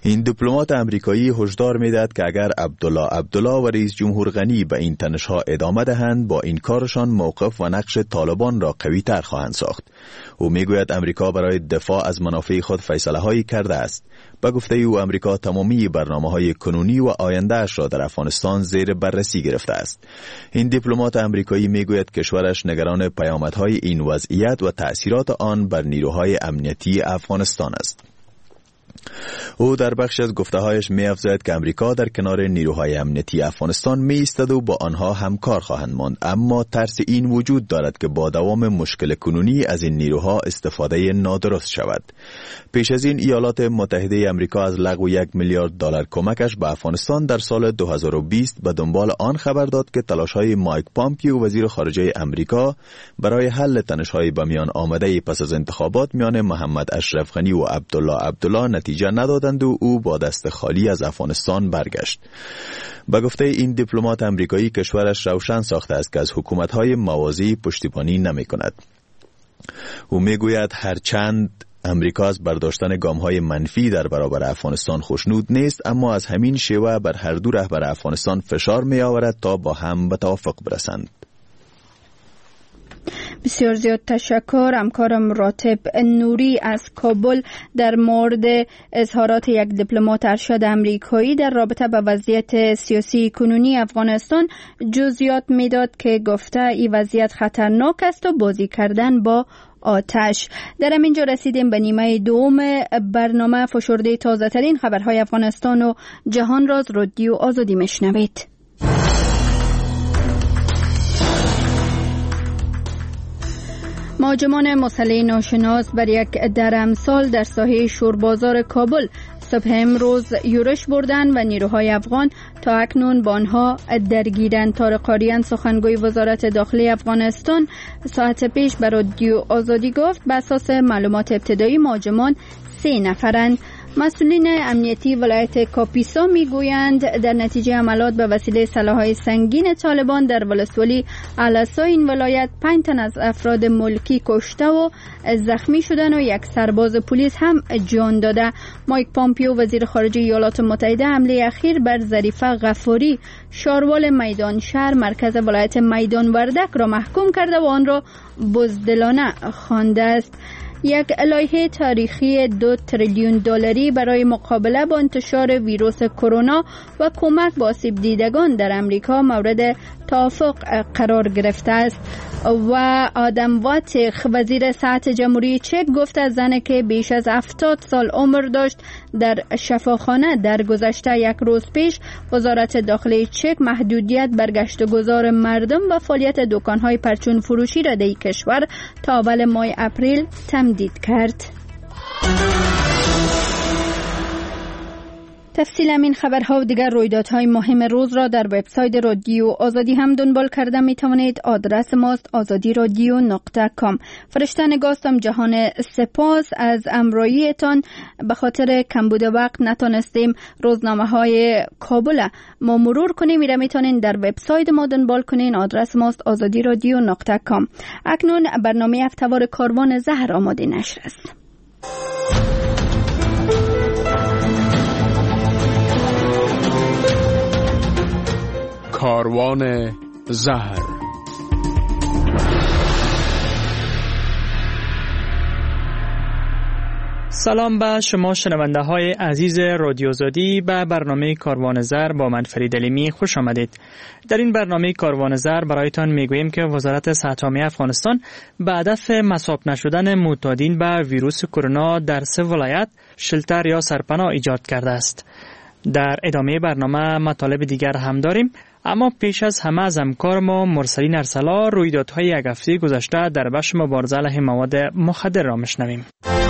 این دیپلمات امریکایی هشدار می‌دهد که اگر عبدالله عبدالله و رئیس جمهور غنی به این تنش‌ها ادامه دهند با این کارشان موقف و نقش طالبان را قوی‌تر خواهند ساخت. او میگوید امریکا برای دفاع از منافع خود فیصله‌هایی کرده است. به گفته او امریکا تمامی برنامه‌های کنونی و آینده‌اش را در افغانستان زیر بررسی گرفته است. این دیپلمات امریکایی میگوید کشورش نگران پیامدهای این وضعیت و تأثیرات آن بر نیروهای امنیتی افغانستان است. او در بخش از گفته‌هایش می‌افزاید که امریکا در کنار نیروهای امنیتی افغانستان می‌ایستد و با آنها همکار خواهند ماند، اما ترس این وجود دارد که با دوام مشکل کنونی از این نیروها استفاده نادرست شود. پیش از این ایالات متحده امریکا از لغو یک میلیارد دلار کمکش به افغانستان در سال دو هزار و بیست به دنبال آن خبر داد که تلاش‌های مایک پامپیو وزیر خارجه امریکا برای حل تنش‌های به میان آمده پس از انتخابات میان محمد اشرف غنی و عبدالله عبدالله نتیجه ندادند و او با دست خالی از افغانستان برگشت. به گفته این دیپلمات امریکایی کشورش روشن ساخته است که از حکومت‌های موازی پشتیبانی نمی‌کند. او میگوید هرچند امریکا از برداشتن گام‌های منفی در برابر افغانستان خوشنود نیست، اما از همین شیوه بر هر دو رهبر افغانستان فشار می‌آورد تا با هم به توافق برسند. بسیار زیاد تشکر. همکارم راتب نوری از کابل در مورد اظهارات یک دیپلمات ارشد امریکایی در رابطه با وضعیت سیاسی کنونی افغانستان جزئیات میداد که گفته این وضعیت خطرناک است و بازی کردن با آتش. در همینجا رسیدیم به نیمه دوم برنامه. فشرده تازه ترین خبرهای افغانستان و جهان را از رادیو آزادی میشنوید. مهاجمان مسلح ناشناس بر یک درمسال در ساحه شوربازار کابل صبح امروز یورش بردند و نیروهای افغان تا اکنون با آنها درگیرند. طارق قاریان سخنگوی وزارت داخلی افغانستان ساعت پیش بر رادیو آزادی گفت به اساس معلومات ابتدایی مهاجمان سه نفرند. مسئولین امنیتی ولایت کاپیسا میگویند در نتیجه عملات به وسیله سلاح‌های سنگین طالبان در ولسوالی علسا این ولایت پنج تن از افراد ملکی کشته و زخمی شدن و یک سرباز پلیس هم جان داده. مایک پامپیو وزیر خارجه ایالات متحده حمله اخیر بر ظریفه غفاری شاروال میدان شهر مرکز ولایت میدان وردک را محکوم کرده و آن را بزدلانه خوانده است. یک لایحه تاریخی دو تریلیون دلاری برای مقابله با انتشار ویروس کرونا و کمک به آسیب دیدگان در امریکا مورد توافق قرار گرفته است. و آدم واتیخ وزیر صحت جمهوری چک گفت از زنی که بیش از هفتاد سال عمر داشت در شفاخانه در گذشته یک روز پیش وزارت داخلی چک محدودیت بر گشت و گذار مردم و فعالیت دکان‌های پرچون فروشی را در کشور تا اول ماه اپریل تمدید کرد. تفصیل این خبرها و دیگر رویدادهای مهم روز را در وبسایت رادیو آزادی هم دنبال کرده می توانید. آدرس ماست آزادی رادیو نقطه کام. فرشته نگاستم جهان سپاس از امراییتان. به خاطر کمبود وقت نتونستیم روزنامه های کابل ما مرور کنیم. میره میتونین در وبسایت ما دنبال کنین. آدرس ماست آزادی رادیو نقطه کام. اکنون برنامه هفته‌وار کاروان زهر آماده نشر است. کاروان زهر. سلام به شما شنونده های عزیز رادیو آزادی. به برنامه کاروان زهر با من فرید علیمی خوش آمدید. در این برنامه کاروان زهر برایتان میگوییم که وزارت صحت عامه افغانستان به هدف مصاب نشدن معتادین به ویروس کرونا در سه ولایت شلتر یا سرپناه ایجاد کرده است. در ادامه برنامه مطالب دیگر هم داریم، اما پیش از همه از همکار ما مرسلین ارسلا رویدادهای یک هفته گذشته در بخش مبارزه علیه مواد مخدر را میشنویم.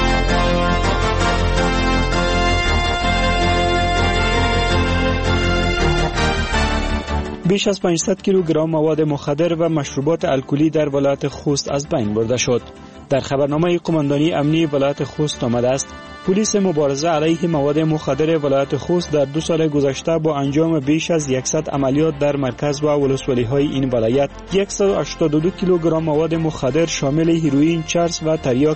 بیش از پانصد کیلوگرم مواد مخدر و مشروبات الکلی در ولایت خوست از بین برده شد. در خبرنامه قماندانی امنی ولایت خوست آمده است پلیس مبارزه علیه مواد مخدر ولایت خوست در دو سال گذشته با انجام بیش از صد عملیات در مرکز و ولسوالی‌های این ولایت صد و هشتاد و دو کیلوگرم مواد مخدر شامل هیروئین، چرس و تریاک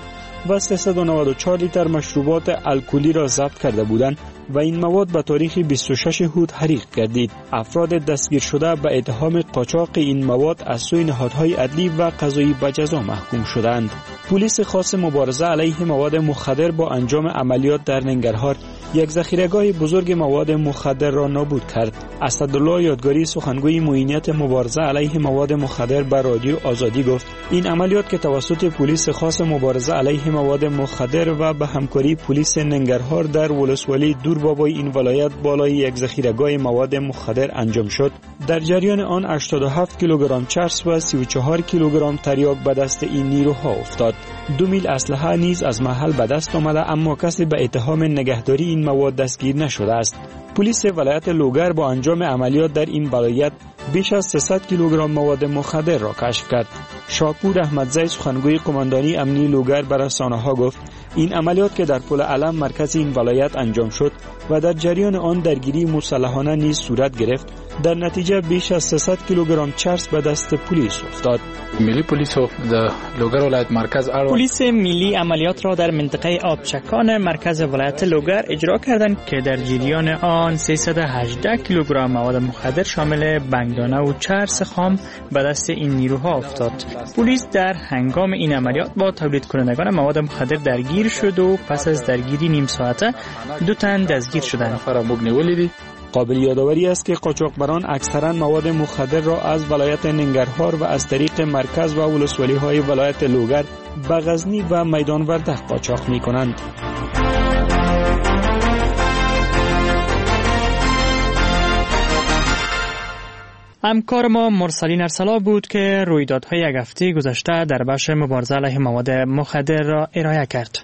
و سیصد و نود و چهار لیتر مشروبات الکلی را ضبط کرده بودند و این مواد به تاریخ بیست و شش هود حریق گردید. افراد دستگیر شده به اتهام قاچاق این مواد از سوی نهادهای عدلی و قضایی به جزا محکوم شدند. پلیس خاص مبارزه علیه مواد مخدر با انجام عملیات در ننگرهار یک ذخیره‌گاه بزرگ مواد مخدر را نابود کرد. اسدالله یادگاری سخنگوی معینیت مبارزه علیه مواد مخدر به رادیو آزادی گفت این عملیات که توسط پلیس خاص مبارزه علیه مواد مخدر و به همکاری پلیس ننگرهار در ولسوالی دوربابای این ولایت بالای یک ذخیره‌گاه مواد مخدر انجام شد، در جریان آن هشتاد و هفت کیلوگرم چرس و سی و چهار کیلوگرم تریاک به دست این نیروها افتاد. دو میل اسلحه نیز از محل به دست آمده، اما کسی به اتهام نگهداری این مواد دستگیر نشده است. پلیس ولایت لوگر با انجام عملیات در این ولایت بیش از سیصد کیلوگرم مواد مخدر را کشف کرد. شاپور احمدزی سخنگوی قماندانی امنی لوگر به رسانه‌ها گفت این عملیات که در پل علم مرکز این ولایت انجام شد و در جریان آن درگیری مسلحانه نیز صورت گرفت، در نتیجه بیش از سیصد کیلوگرم چرس به دست پلیس افتاد. ملی پلیس و لوگر ولایت مرکز ارو پلیس ملی عملیات را در منطقه آبچکان مرکز ولایت لوگر اجرا کردند که در جریان آن سیصد و هجده کیلوگرم مواد مخدر شامل بنگدانه و چرس خام به دست این نیروها افتاد. پلیس در هنگام این عملیات با تولید کنندگان مواد مخدر درگیر شد و پس از درگیری نیم ساعته دو تن دستگیر شدند. قابل یادآوری است که قاچاقبران اکثرا مواد مخدر را از ولایت ننگرهار و از طریق مرکز و ولسوالی های ولایت لوگر به غزنی و میدان وردق قاچاق می کنند. همکار ما مرسلین ارسلا بود که رویدادهای یک هفته گذشته در بخش مبارزه علیه مواد مخدر را ارائه کرد.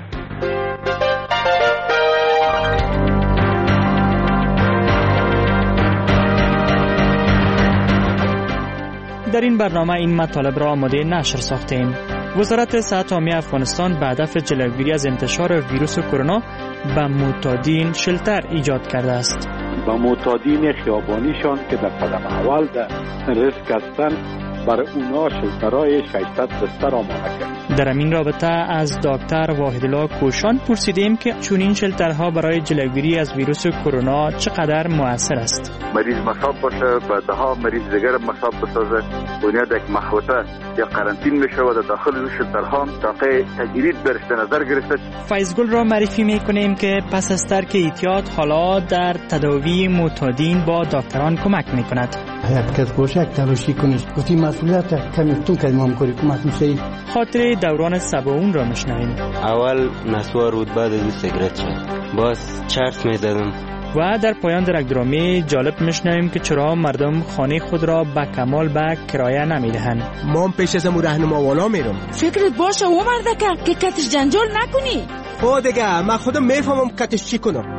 در این برنامه این مطالب را آماده نشر ساختیم. وزارت صحت عامه افغانستان به هدف جلوگیری از انتشار ویروس کرونا به معتادین شلتر ایجاد کرده است. با معتادین خیابانیشان که در قدم اول در ریسک هستند برای اونا شلترهای ششصد بستر آماده کرد. در این رابطه از دکتر واحدالله کوشان پرسیدیم که چنین شلترها برای جلوگیری از ویروس کرونا چقدر مؤثر است. مریض مصاب باشه بعد ها مریض دیگر مصاب بسازه بنیاد یک محوطه یا قرنطین میشه و در داخل اون شلترها تاقی تجرید برش در نظر گرفته. فیضگل را معرفی میکنیم که پس از ترک احتیاط حالا در تداوی معتادین با دکتران کمک میکند. یک کس باشه یک تلاشی کنید گفتی مسئولیت کمیتون که امام کاری کمک میشه. خاطر دوران سبعون را میشنویم. اول نسوار بود بعد از سیگرت شد باز چرس میزدم. و در پایان درکدرامی جالب میشنویم که چرا مردم خانه خود را به کمال به کرایه نمیدهند. ما هم پیش از امو رهنما والا میرم. فکرت باشه او مردکه که کتش جنجال نکنی. خود دیگه من خودم میفهمم کتش چی کنم.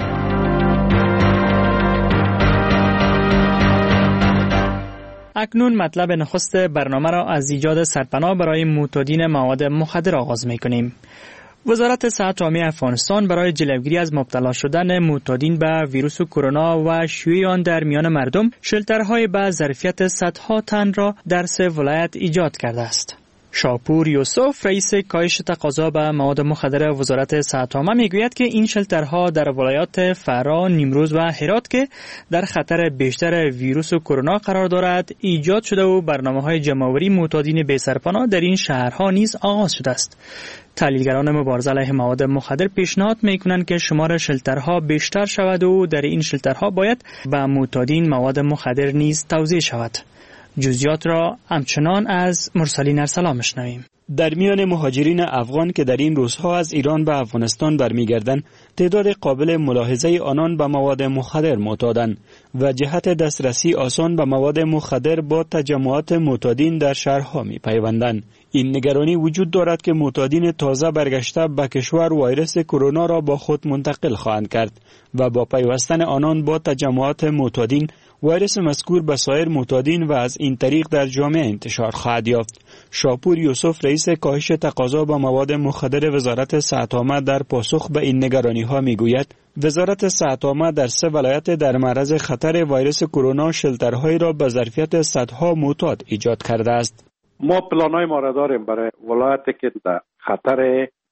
اکنون مطلب نخست برنامه را از ایجاد سرپناه برای معتادین مواد مخدر آغاز میکنیم. وزارت صحت عامه افغانستان برای جلوگیری از مبتلا شدن معتادین به ویروس کرونا و شیوع آن در میان مردم شلترهای به ظرفیت صدها تن را در سه ولایت ایجاد کرده است. شاپور یوسف رئیس کاهش تقاضا به مواد مخدر وزارت صحت عامه میگوید که این شلترها در ولایات فرا، نیمروز و هرات که در خطر بیشتر ویروس کرونا قرار دارد ایجاد شده و برنامه‌های جمع‌آوری معتادین بی‌سرپناه در این شهرها نیز آغاز شده است. تحلیلگران مبارزه علیه مواد مخدر پیشنهاد می‌کنند که شمار شلترها بیشتر شود و در این شلترها باید به معتادین مواد مخدر نیز توزیع شود. جزئیات را همچنان از مرسلین ارسلا میشنویم. در میان مهاجرین افغان که در این روزها از ایران به افغانستان برمیگردند، تعداد قابل ملاحظه آنان به مواد مخدر معتادند و جهت دسترسی آسان به مواد مخدر با تجمعات معتادین در شهرها میپیوندند. این نگرانی وجود دارد که معتادین تازه برگشته به کشور ویروس کرونا را با خود منتقل خواهند کرد و با پیوستن آنان با تجمعات معتادین ویروس مذکور به سایر معتادین و از این طریق در جامعه انتشار خواهد یافت. شاپور یوسف رئیس کاهش تقاضا به مواد مخدر وزارت صحت عامه در پاسخ به این نگرانی ها میگوید وزارت صحت عامه در سه ولایت در معرض خطر ویروس کرونا شلترهایی را به ظرفیت صدها معتاد ایجاد کرده است. ما پلانای ما را داریم برای ولایتی که در خطر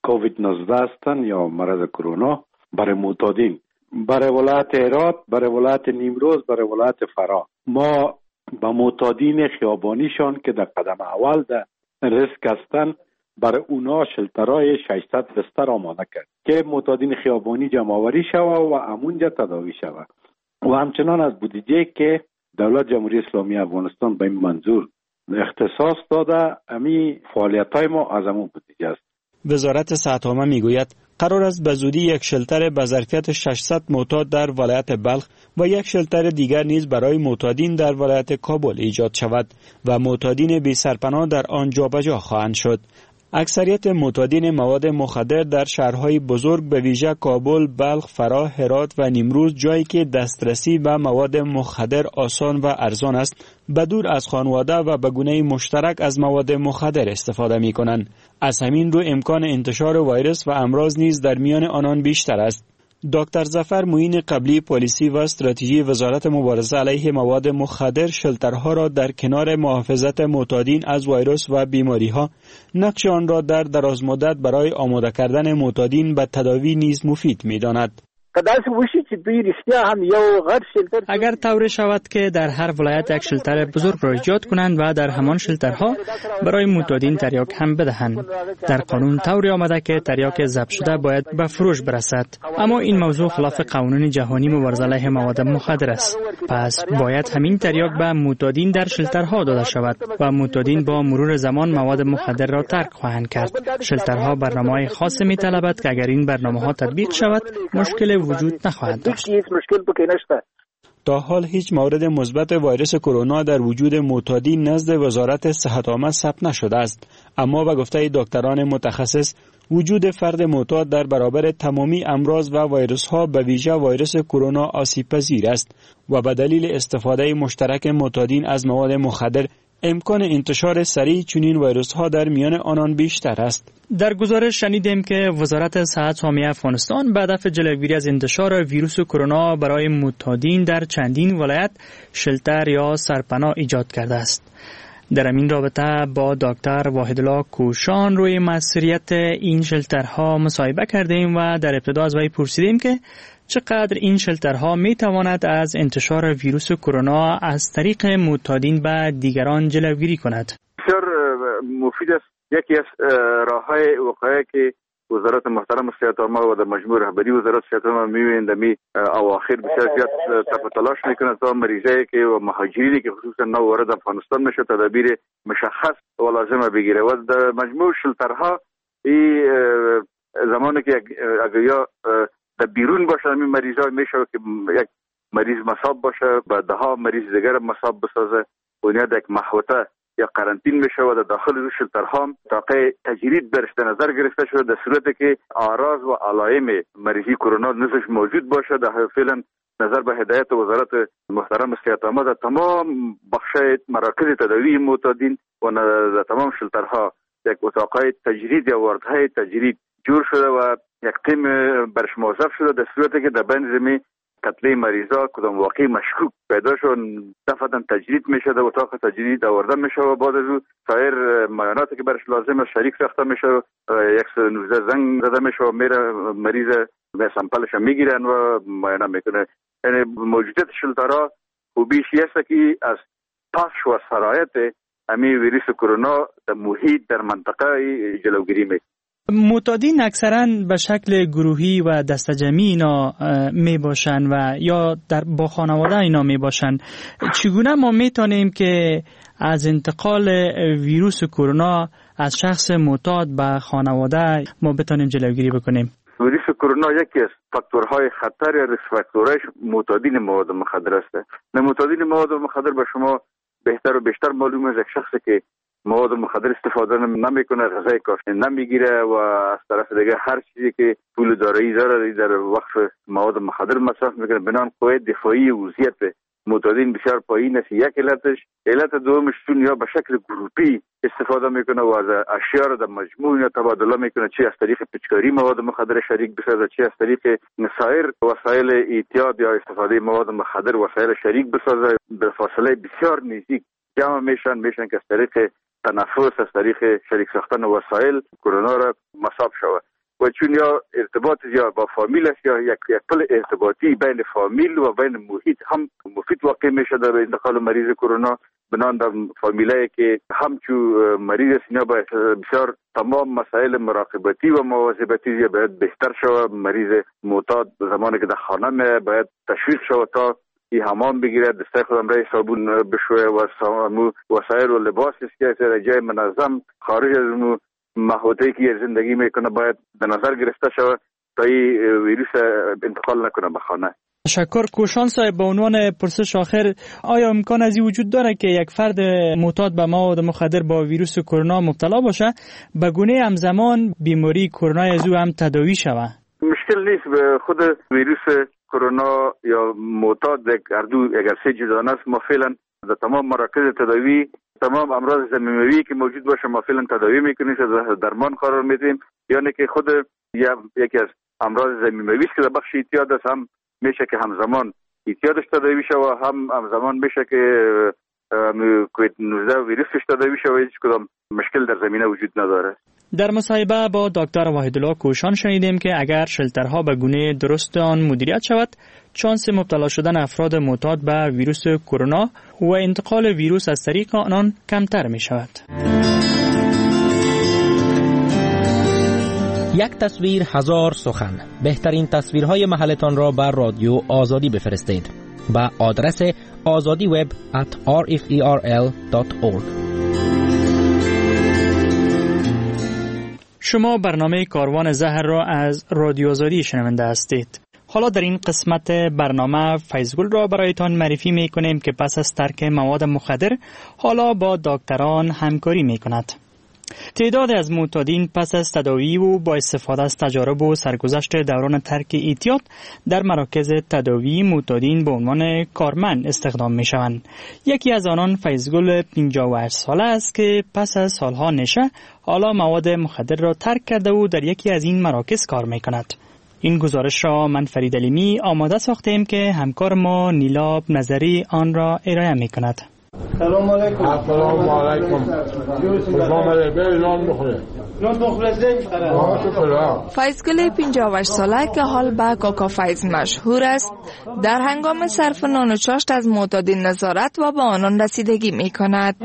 کووید نوزده هستند یا مرض کرونا برای معتادین، برای ولایت هرات، برای ولایت نیمروز، برای ولایت فرا. ما با معتادین خیابانیشان که در قدم اول در ریسک هستند برای اونا شلترهای ششصد بستر آماده کرد که معتادین خیابانی جمع‌آوری شود و همونجا تداوی شود و همچنان از بودجه که دولت جمهوری اسلامی افغانستان به این منظور اختصاص داده امی فعالیت‌های ما از همون بودجه است. وزارت صحت عامه میگوید قرار است به زودی یک شلتر با ظرفیت ششصد معتاد در ولایت بلخ و یک شلتر دیگر نیز برای معتادین در ولایت کابل ایجاد شود و معتادین بی سرپناه در آن جابجا خواهند شد. اکثریت معتادین مواد مخدر در شهرهای بزرگ به ویژه کابل، بلخ، فرا، هرات و نیمروز جایی که دسترسی به مواد مخدر آسان و ارزان است، بدور از خانواده و به گونه مشترک از مواد مخدر استفاده می کنند. از همین رو امکان انتشار ویروس و امراض نیز در میان آنان بیشتر است. دکتر ظفر معین قبلی پلیسی و استراتژی وزارت مبارزه علیه مواد مخدر شلترها را در کنار محافظت معتادین از ویروس و بیماری‌ها نقش آن را در درازمدت برای آماده کردن معتادین به تداوی نیز مفید می‌داند. اگر طوری شود که در هر ولایت یک شلتر بزرگ را ایجاد کنند و در همان شلترها برای معتادین تریاک هم بدهند. در قانون طوری آمده که تریاک ضبط شده باید به فروش برسد، اما این موضوع خلاف قانون جهانی مبارزه علیه مواد مخدر است. پس باید همین تریاک به معتادین در شلترها داده شود و معتادین با مرور زمان مواد مخدر را ترک خواهند کرد. شلترها برنامه‌های خاصی می‌طلبد که اگر این برنامه‌ها تطبیق شود مشکل وجود نخواهد داشت. تا حال هیچ مورد مثبت ویروس کرونا در وجود معتادین نزد وزارت صحت عامه ثبت نشده است، اما به گفته دکتران متخصص وجود فرد معتاد در برابر تمامی امراض و ویروس ها به ویژه ویروس کرونا آسیب پذیر است و به دلیل استفاده مشترک معتادین از مواد مخدر امکان انتشار سریع چنین ویروس ها در میان آنان بیشتر است. در گزارش شنیدیم که وزارت صحت عامه افغانستان به هدف جلوگیری از انتشار ویروس کرونا برای معتادین در چندین ولایت شلتر یا سرپناه ایجاد کرده است. در این رابطه با دکتر واحدالله کوشان روی مسئولیت این شلترها مصاحبه کردیم و در ابتدا از وی پرسیدیم که چقدر این شلترها می تواند از انتشار ویروس کرونا از طریق معتادین به دیگران جلوگیری کند. بسیار مفید است. یکی از راه‌های وقایعی که وزارت محترم صحت عامه و در مجموع رهبری وزارت صحت عامه می‌بینید می اواخر بسیار زیاد تف تلاش می‌کنند تا مریضایی که و مهاجرینی که خصوصا نو وارد افغانستان میشه تدابیر مشخص و لازمه بگیره و در مجموع شلترها این زمانی که اگر یا در بیرون باشه این مریضا میشه که یک مریض مصاب باشه و ده ها مریض دیگر مصاب بسازه و اونها در یک محوطه یا قرنطین میشه و در داخل روی شلترها تاقه تجرید برش در نظر گرفته شده در صورتی که اعراض و علائم مریضی کرونا نزدش موجود باشه. در فعلا نظر به هدایت وزارت محترم صحت عامه در تمام بخشای مراکز تداوی معتادین و در تمام شلترها یک اتاقای تجرید یا واردهای تجرید جور شده و یک تیم برش موظف شده در صورتی که در بین زمین قتل مریضا کدام واقعی مشکوک پیدا شد دفعتا تجرید میشه در اتاق تجرید آورده میشه و بعد از او سایر معایناتی که برش لازمه شریک ساخته میشه یک سو نوزده زنگ زده میشه و میره مریض به سمپلش میگیرن و معاینه میکنه. یعنی موجودیت شلترها خوبیش است که از پخش و سرایت همین ویروس کرونا در محیط در منطقه جلوگیری میکنه. معتادین اکثرا به شکل گروهی و دسته جمعی اینا می باشن و یا در با خانواده اینا می باشن. چگونه ما می تونیم که از انتقال ویروس کرونا از شخص معتاد به خانواده ما بتونیم جلوگیری بکنیم؟ ویروس کرونا یکی از فاکتورهای خطر یا ریسک فاکتورهای معتادین مواد مخدر است. نه معتادین مواد مخدر به شما بهتر و بیشتر معلوم است یک شخصی که مواد مخدر استفاده نمیکنه، غذای کافی نمیگیره و از طرف دیگه هر چیزی که پول دارایی داره در وقف مواد مخدر مصرف میکنه. بنان قوه دفاعی وضعیت معتادین بسیار پایین است. یک علتش، علت دومش چون یا به شکل گروپی استفاده میکنه و از اشیا را در مجموع یا تبادله میکنه، چه از طریق پیچکاری مواد مخدر شریک بسازه، چه از طریق سایر وسایل اعتیاد یا استفاده مواد مخدر وسایل شریک بسازه. به فاصله بسیار نزدیک جمع میشن میشن که از طریق تنفس از طریق شریک ساختن وسایل کرونا را مصاب شود. و چون یا ارتباط یا با فامیل است یا یک پل ارتباطی بین فامیل و بین محیط هم مفید واقع می شده به انتقال مریض کرونا. بنان در فامیلایی که همچو مریض است اینا باید بسیار تمام مسائل مراقبتی و مواظبتی باید بهتر شود. مریض معتاد زمانی که در خانه می باید تشویق شود تا ای حمام بگیرد، دسته خودم رای صابون بشوه و وسایل و لباس است که در جای منظم خارج از مو محوطه‌ای که زندگی میکنه باید در نظر گرفته شود تا این ویروس انتقال نکنه به خانه. تشکر. کوشان صاحب، به عنوان پرسش آخر، آیا امکان از این وجود داره که یک فرد معتاد به مواد مخدر با ویروس کرونا مبتلا باشه به گونه همزمان بیماری کرونا از او هم تداوی شود؟ مشکل نیست. به خود ویروس کرونا یا معتاد هر دو اگر سه جدانه است، ما فعلا در تمام مراکز تداوی تمام امراض ضمیموی که موجود باشه ما فعلا تداوی میکنیم، درمان قرار میدیم. یعنی که خود یکی از امراض ضمیموی است که در بخش اعتیاد است، هم میشه که همزمان اعتیادش تداوی شه و هم همزمان میشه که کووید نوزده ویروسش تداوی شه و هیچ کدام مشکل در زمینه وجود نداره. در مصاحبه با دکتر وحیدالله کوشان شنیدیم که اگر شلترها به گونه درست آن مدیریت شود، چانس مبتلا شدن افراد معتاد به ویروس کرونا و انتقال ویروس از طریق آنان کمتر می شود. یک تصویر هزار سخن. بهترین تصویرهای محلتان را بر رادیو آزادی بفرستید با آدرس آزادی وب ات آر اف ای آر ال دات اورگ. شما برنامه کاروان زهر را از رادیو آزادی شنونده هستید. حالا در این قسمت برنامه فیضگل را برایتان معرفی می کنیم که پس از ترک مواد مخدر حالا با دکتران همکاری می کند. تعداد از معتادین پس از تداوی و با استفاده از تجارب و سرگذشت دوران ترک اعتیاد در مراکز تداوی معتادین به عنوان کارمند استخدام می شوند. یکی از آنان فیضگل پنجاه و هشت ساله است که پس از سالها نشه حالا مواد مخدر را ترک کرده و در یکی از این مراکز کار می کند. این گزارش را من فرید علیمی آماده ساختیم که همکار ما نیلاب نظری آن را ارائه می کند. سلام علیکم. السلام علیکم. فیضگل پنجاه و هشت ساله که حال به کاکا فیض مشهور است، در هنگام صرف نان و چاشت از معتادین نظارت و به آنان رسیدگی می کند.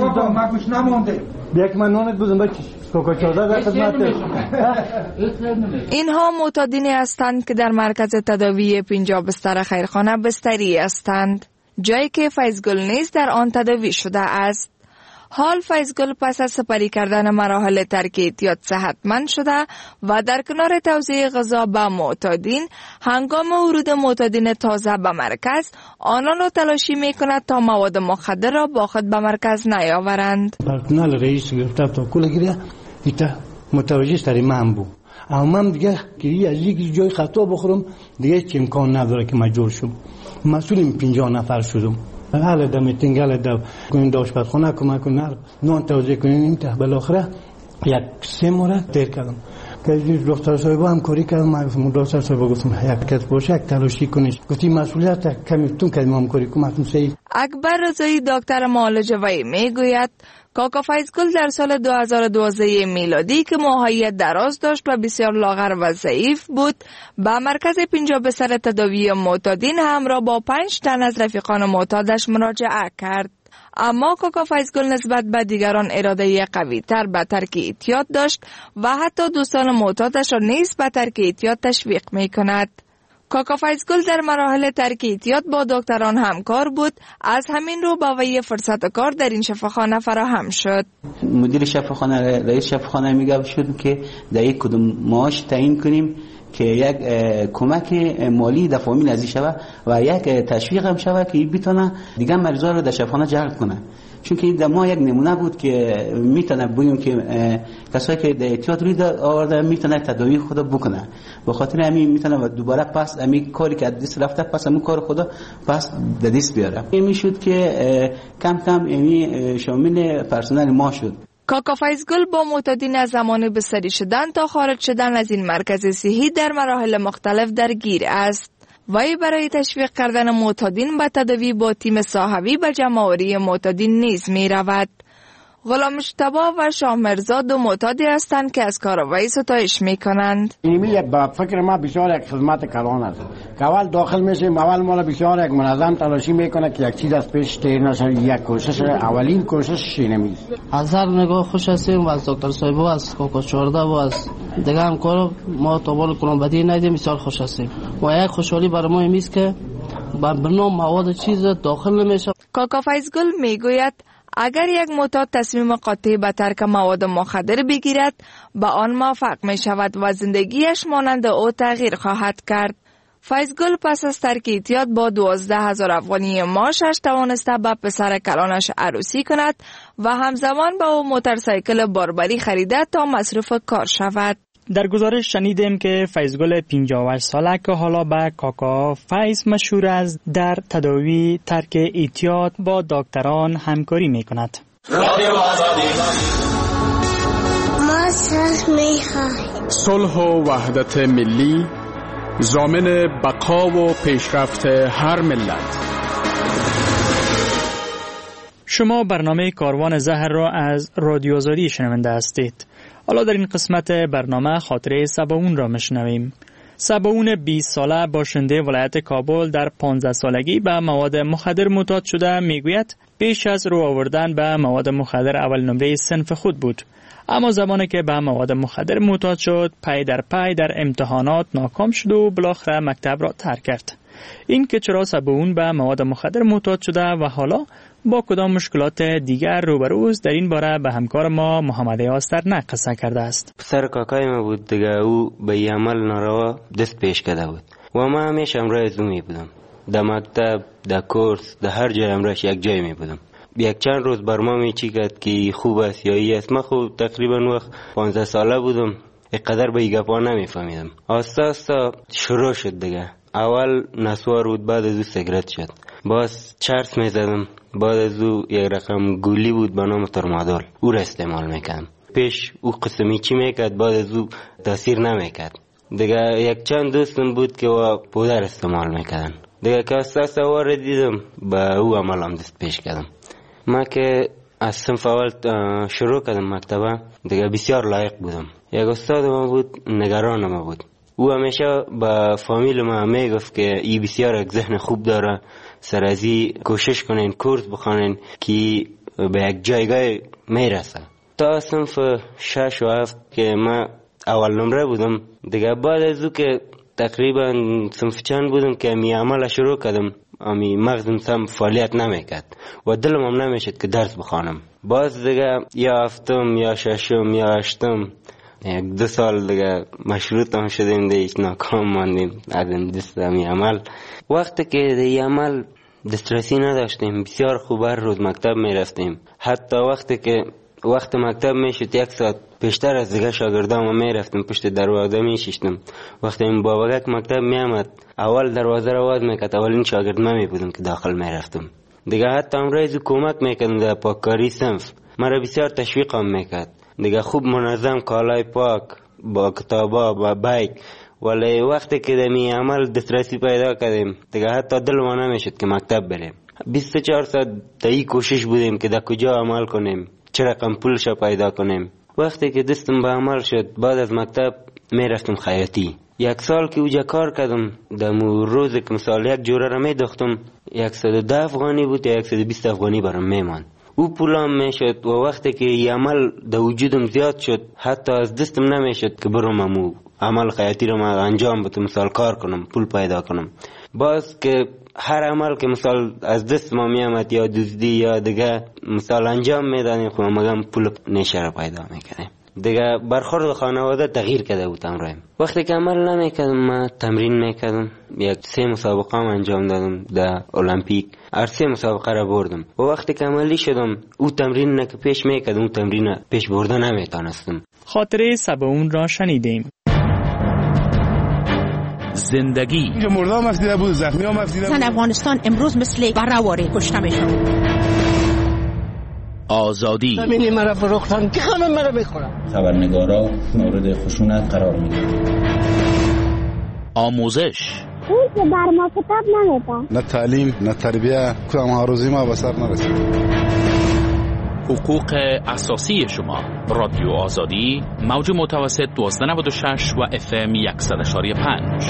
اینها معتادینی هستند که در مرکز تداوی پنجاه بستر خیرخانه بستری هستند، جایی که فیضگل نیز در آن تداوی شده است. حال فیضگل پس از سپری کردن مراحل ترک اعتیاد صحتمند شده و در کنار توزیع غذا به معتادین، هنگام ورود معتادین تازه به مرکز آنان را تلاشی می کند تا مواد مخدر را با خود به مرکز نیاورند. پرسنل رئیس گرفته تا کل گیره ایتا متوجه سری من بود، اما من دیگه که از یک جای خطا بخورم دیگه چه امکان نداره که مجبور شم. مسئول این پنجاه نفر شدم. حالا دم میتینگ حالا دم کنین آشپزخانه کمک کنین نان توزیع کنین. این تا بالاخره یک سه ماه تیر کردم که دکتر صاحب هم کاری کردم. من دکتر صاحب گفتم یک کس باشه یک تلاشی کنید، گفتی مسئولیت کمی تون که ما کاری کنم. صحیح. اکبر رضایی دکتر معالجه وی میگوید کاکا فیضگل در سال دو هزار و دوازده میلادی که موهایت دراز داشت و بسیار لاغر و ضعیف بود، به مرکز پنجاه بستر تداوی معتادین همراه با پنج تن از رفیقان معتادش مراجعه کرد. اما کاکا فیضگل نسبت به دیگران اراده قوی تر به ترک اعتیاد داشت و حتی دوستان معتادش را نیز به ترک اعتیاد تشویق می کند. کاکا فیضگل در مراحل ترک اعتیاد با دکتران همکار بود، از همین رو با وی فرصت کار در این شفاخانه فراهم شد. مدیر شفاخانه رئیس شفاخانه میگه شد که در یک کدوم معاش تعیین کنیم که یک کمک مالی در فامیل ازی شود و یک تشویق هم شود که بتونه دیگه مریضا رو در شفاخانه جلب کنه. چون که این ما یک نمونه بود که میتونه بگیم که کسایی که در اعتیاد روی آورده میتونه تداوی خود بکنه، به خاطر همین میتونه دوباره پس همین کاری که دست رفته پس همون کار خدا پس در دست بیاره. این میشد که کم کم یعنی شامل پرسنل ما شد. کاکا فیضگل با معتادین از زمان بستری شدن تا خارج شدن از این مرکز صحی در مراحل مختلف درگیر است. وی برای تشویق کردن معتادین به تداوی با تیم صحوی به جمع‌آوری معتادین نیز می رود. غلام مجتبی و شاه مرزا دو معتادی هستند که از کارروایی ستایش میکنند. اینمی با فکر ما بسیار یک خدمت کلان است که اول داخل میشیم، اول ما بسیار یک منظم تلاشی میکنه که یک چیز از پیش تیر نشه. یک کوشش، اولین کوشش اینمی است. از هر نگاه خوش هستیم و از دکتر صاحب و از کوکو چهارده و از دیگه هم کار ما طوال کنون بدی ندیم، بسیار خوش هستیم و یک خوشحالی برای ما این است که با برنامه مواد چیز داخل نمیشه. کاکا فیضگل میگوید اگر یک معتاد تصمیم قاطع به ترک مواد مخدر بگیرد به آن موفق می شود و زندگیش مانند او تغییر خواهد کرد. فیضگل پس از ترک اعتیاد با دوازده هزار افغانی معاشش توانسته به پسر کلانش عروسی کند و همزمان به او موتورسایکل باربری خریده تا مصروف کار شود. در گزارش شنیدیم که فیضگل پنجاه و هشت ساله که حالا به کاکا فیض مشهور است در تداوی ترک اعتیاد با دکتران همکاری می کند. ما صلح می خواهیم. صلح و وحدت ملی ضامن بقا و پیشرفت هر ملت. شما برنامه کاروان زهر را از رادیو آزادی شنونده هستید. حالا در این قسمت برنامه خاطره سباون را میشنویم. سباون بیست ساله باشنده ولایت کابل در پانزده سالگی به مواد مخدر معتاد شده میگوید پیش از رو آوردن به مواد مخدر اول نمره صنف خود بود، اما زمانی که به مواد مخدر معتاد شد پی در پی در امتحانات ناکام شد و بالاخره مکتب را ترک کرد. این که چرا سباون به مواد مخدر معتاد شده و حالا با کدام مشکلات دیگر روبروست، در این باره به همکار ما محمد یاستر نقصه کرده است. پسر کاکای ما بود دیگه، او به یه عمل ناروا دست پیش کرده بود و ما همیشه امرای او می بودم. در مکتب، در کورس، در هر جای امرش یک جای می بودم. یک چند روز بر ما می چی کرد که خوب است یا ای است. ما خوب تقریبا وقت پانزده ساله بودم، اینقدر به این گپا نمی فهمیدم. آستا آستا شروع شد دیگه. اول نسوار بود، بعد از او سیگرت شد، باز چرس می زدم، بعد از او یک رقم گولی بود به نام ترمادول، او را استعمال میکردم. پیش او قسمی چی میکرد، بعد از او تاثیر نمیکرد دیگه. یک چند دوستم بود که و پودر استعمال میکردن دیگه، که اساس واره دیدم به او عملم دست پیش کردم. ما که از صنف اول شروع کردم مکتبه دیگه، بسیار لایق بودم. یک استاد ما بود، نگران ما بود. او همیشه با فامیل ما میگفت که ای بسیار یک ذهن خوب داره، سر ازی کوشش کنین، کورس بخوانین که به یک جایگاه میرسه. تا صنف شش و هفت که ما اول نمره بودم دیگه، بعد از او که تقریبا صنف چند بودم که می عمل شروع کردم، امی مغزم سم فعالیت نمیکرد و دلم هم نمیشد که درس بخوانم. باز دیگه یا هفتم یا ششم یا هشتم یک دو سال دیگه مشروط هم شدیم دیگه، ناکام ماندیم از این دست همی عمل. وقتی که دیگه عمل دسترسی نداشتیم، بسیار خوب هر روز مکتب می رفتیم. حتی وقتی که وقت مکتب می شد یک ساعت پیشتر از دیگه شاگردان ما می رفتیم پشت دروازه می ششتم. وقتی این باباگک مکتب می آمد اول دروازه رو باز میکرد، اولین شاگرد من می بودم که داخل می رفتم دیگه. حتی امروز کمک میکردم در پاککاری صنف، مرا بسیار تشویق هم میکرد دیگه. خوب منظم کالای پاک با کتابا با بایک. ولی وقتی که دمی عمل دسترسی پیدا کردیم دیگه، حتی دل ما نمیشد که مکتب بریم. بیست و چهار ساعت دایی کوشش بودیم که در کجا عمل کنیم، چه رقم پولش پیدا کنیم. وقتی که دستم به عمل شد بعد از مکتب می رفتم خیاطی. یک سال که اوجا کار کردم، دمو روز که مثال یک جوره را می دختم، یکصد و ده افغانی بود یا یکصد و بیست افغانی برام میمان. او پولام میشد و وقتی که این عمل در وجودم زیاد شد حتی از دستم نمیشد که برم امو عمل خیاطی رو ما انجام بدم، مثال کار کنم، پول پیدا کنم. باز که هر عمل که مثال از دست ما میامد یا دزدی یا دیگه مثال انجام میدادیم، خب مگم پول نشه رو پیدا میکنیم دیگه. برخورد خانواده تغییر کرده بود امرایم. وقتی که عمل نمیکردم ما تمرین میکردم، یک سه مسابقه هم انجام دادم در المپیک، هر سه مسابقه را بردم. و وقتی که عملی شدم او تمرین نه که پیش میکردم، او تمرین پیش برده نمیتونستم. خاطره سباون را شنیدیم. زندگی اینجا مردم افزیده بود، زخمی هم افزیده بود. افغانستان امروز مثل برآواره کشته میشد. آزادی زمینی مرا فروختن که همه مرا میخورن. خبرنگارا مورد خشونت قرار میگیرن. آموزش اون که بر ما کتاب نمیدن، نه تعلیم نه تربیه، کدام ها روزی ما به سر نرسید. حقوق اساسی شما. رادیو آزادی، موج متوسط دوازده نود و شش و اف ام صد و پنج.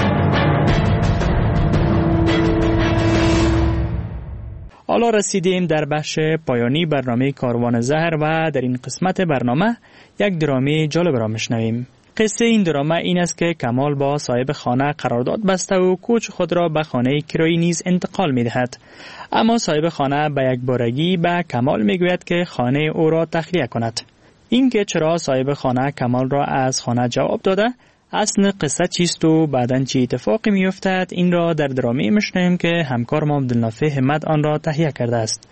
حالا رسیدیم در بخش پایانی برنامه کاروان زهر و در این قسمت برنامه یک درامه جالب را میشنویم. قصه این درامه این است که کمال با صاحب خانه قرارداد بسته و کوچ خود را به خانه کرایی نیز انتقال می‌دهد. اما صاحب خانه به یک بارگی به کمال میگوید که خانه او را تخلیه کند. این که چرا صاحب خانه کمال را از خانه جواب داده، اصل قصه چیست و بعداً چه اتفاقی میافتد، این را در درامه میشنویم که همکار ما عبدالنافع همت آن را تهیه کرده است.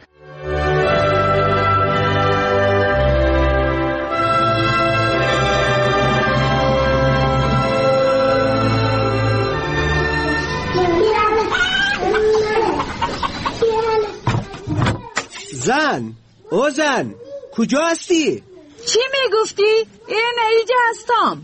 زن، او زن، کجا هستی؟ چی میگفتی؟ این ایجا هستم.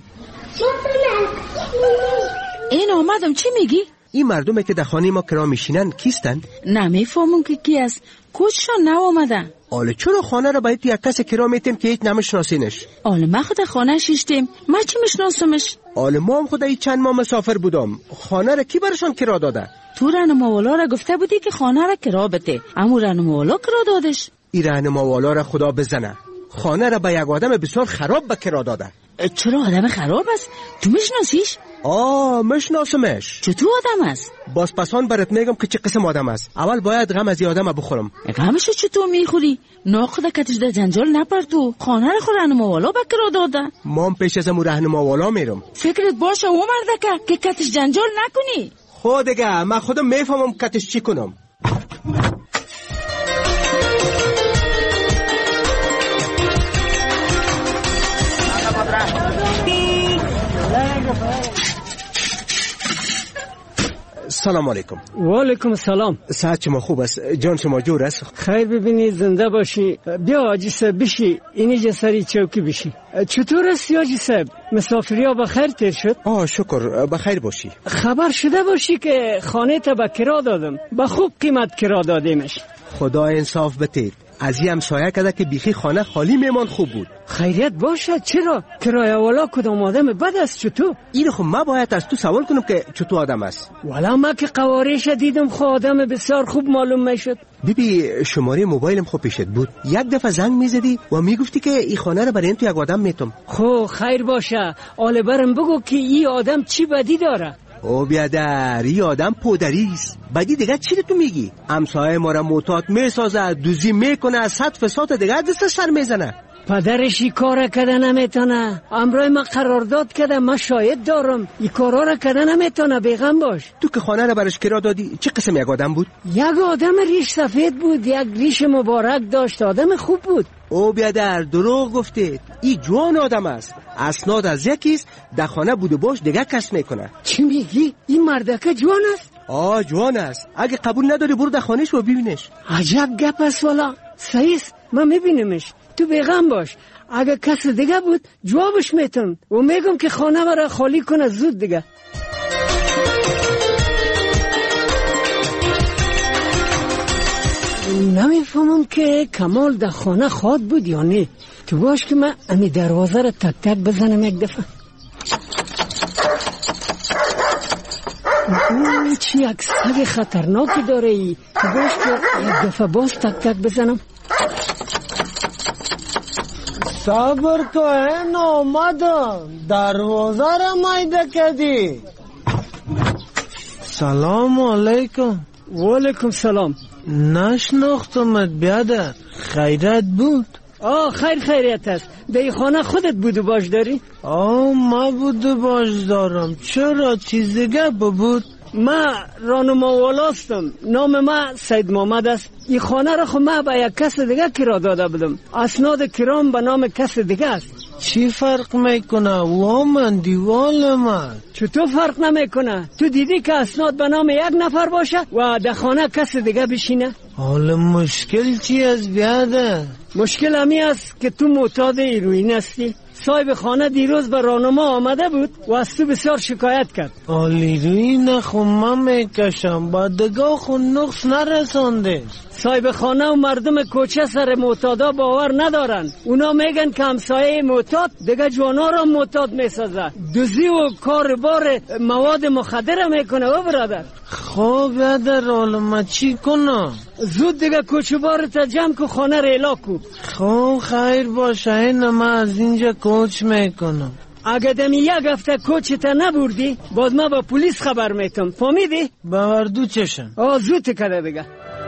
این آمدم، چی میگی؟ این مردمه که در خانه ما کرا میشینن کیستن؟ نمیفهمم که کی است. کوچشان نو آمدن. آله چرا خانه را باید یک کس کرا میتیم که هیچ نمیشناسینش؟ آله ما خود خانه شیشتیم، ما چی میشناسمش؟ آله ما هم خود چند ماه مسافر بودم. خانه را کی برشان کرا داده؟ تو رهنماوالا را گفته بودی که خانه را کرا بده، اما رهنماوالا کرا دادش. این رهنماوالا را خدا بزنه. خانه را به یک آدم بسیار خراب به کرا داده. چرا آدم خراب است؟ تو میشناسیش؟ آه میشناسمش. چطور آدم است؟ باز پسان برات میگم که چه قسم آدم است. اول باید غم از این آدم بخورم. غمشو چطور میخوری؟ ناخدا کتش در جنجال نپرتو. خانه را خود رهنماوالا به کرا داده. ما هم پیش از امو رهنماوالا میرم. فکرت باشه او مردکه که کتش جنجال نکنی. خود دیگه من خودم میفهمم کتش چی کنم. سلام علیکم. و علیکم سلام. صحت شما خوب است؟ جان شما جور است؟ خیر ببینی، زنده باشی. بیا حاجی صاحب بشی، اینجا سری چوکی بشی. چطور است حاجی صاحب؟ مسافری ها بخیر تیر شد؟ آه شکر، بخیر باشی. خبر شده باشی که خانه تا به کرا دادم، به خوب قیمت کرا دادیمش. خدا انصاف بتید. از این همسایه کده که بیخی خانه خالی میمان خوب بود. خیریت باشه. چرا؟ کرایه والا کدام آدم بد است چطور؟ این خب ما باید از تو سوال کنم که چطور آدم است. والا ما که قوارش دیدم خود آدم بسیار خوب معلوم میشد. بیبی شماره موبایلم خوب پیشت بود، یک دفعه زنگ میزدی و میگفتی که این خانه رو برای این تو یک آدم میتم. خب خیر باشه، آله برم بگو که این آدم چی بدی داره. او بیادر، این آدم پودریست. بدی دیگه چی تو میگی؟ همسایه ما را معتاد میسازه، دوزی میکنه، صد فساد دیگه دست سر میزنه. پدرش ای کار کرده نمیتونه. امروز ما قرارداد کرده، ما شاهد دارم. ای کارا را کرده نمیتونه، بیغم باش. تو که خانه را برش کرا دادی چه قسم یک آدم بود؟ یک آدم ریش سفید بود، یک ریش مبارک داشت، آدم خوب بود. او بیادر دروغ گفتید. ای جوان آدم است. اسناد از یکیست، در خانه بود و باش دیگه کس میکنه. چی میگی؟ این مردکه جوان است؟ آه جوان است. اگه قبول نداری برو در خانهش و ببینش. عجب گپ است والا. صحیح است، من میبینمش. تو بیغم باش. اگه کس دیگه بود جوابش میتونم و میگم که خانه مرا خالی کنه زود دیگه. نمیفهمم که کمال در خانه خواد بود یا نه. تو باش که من امی دروازه را تک تک بزنم یک دفعه. اوه چی یک سگ خطرناکی داره ای. تو باش که یک دفعه باز تک تک بزنم. صبر تو این آمدم، دروازه را مایده کدی. سلام علیکم. و علیکم سلام. نشناختمت بیادر، خیرت بود؟ آه خیر خیریت است. در خانه خودت بود و باش داری؟ آه ما بود و باش دارم. چرا چیز دیگه بود؟ ما رانما والاستم. نام ما سید محمد است. این خانه را خود ما به یک کس دیگه کرا داده بودم. اسناد کرام به نام کس دیگه است. چی فرق میکنه؟ و من دیوال من. چطور فرق نمیکنه؟ تو دیدی که اسناد به نام یک نفر باشه و در خانه کس دیگه بشینه؟ حالا مشکل چی از بیاده؟ مشکل همی است که تو معتاد هیروئین هستی. صاحب خانه دیروز به راهنما آمده بود و از تو بسیار شکایت کرد. آلی روی نخون من میکشم با دگاه خون نقص نرسانده. صاحب خانه و مردم کوچه سر معتادا باور ندارن. اونا میگن که همسایه معتاد دیگه جوانا را معتاد میسازه، دوزی و کار بار مواد مخدر میکنه. و برادر خب برادر حالا چی کنم؟ زود دیگه کوچه بارت جمع که خانه ریلا کو. خب خیر باشه، این من از اینجا کوچ میکنم. اگه دمی یک هفته کوچت نبردی باز ما با پلیس خبر میتم، فهمیدی؟ باوردو چشم. آه زود کده دیگه.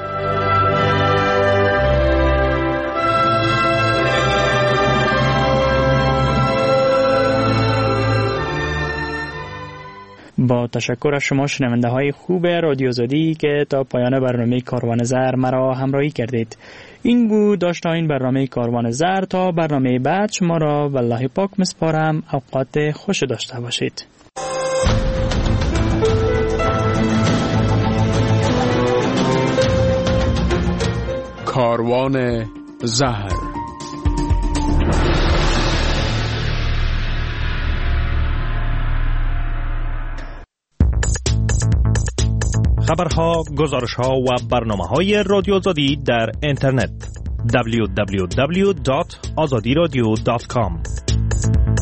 با تشکر از شما شنونده های خوب رادیو آزادی که تا پایان برنامه کاروان زر مرا همراهی کردید. این بود داشته این برنامه کاروان زر. تا برنامه بعد شما را والله پاک مسپارم. اوقات خوش داشته باشید. کاروان زهر. خبرها، گزارشها و برنامه‌های رادیو آزادی در اینترنت دبلیو دبلیو دبلیو دات آزادی رادیو دات کام.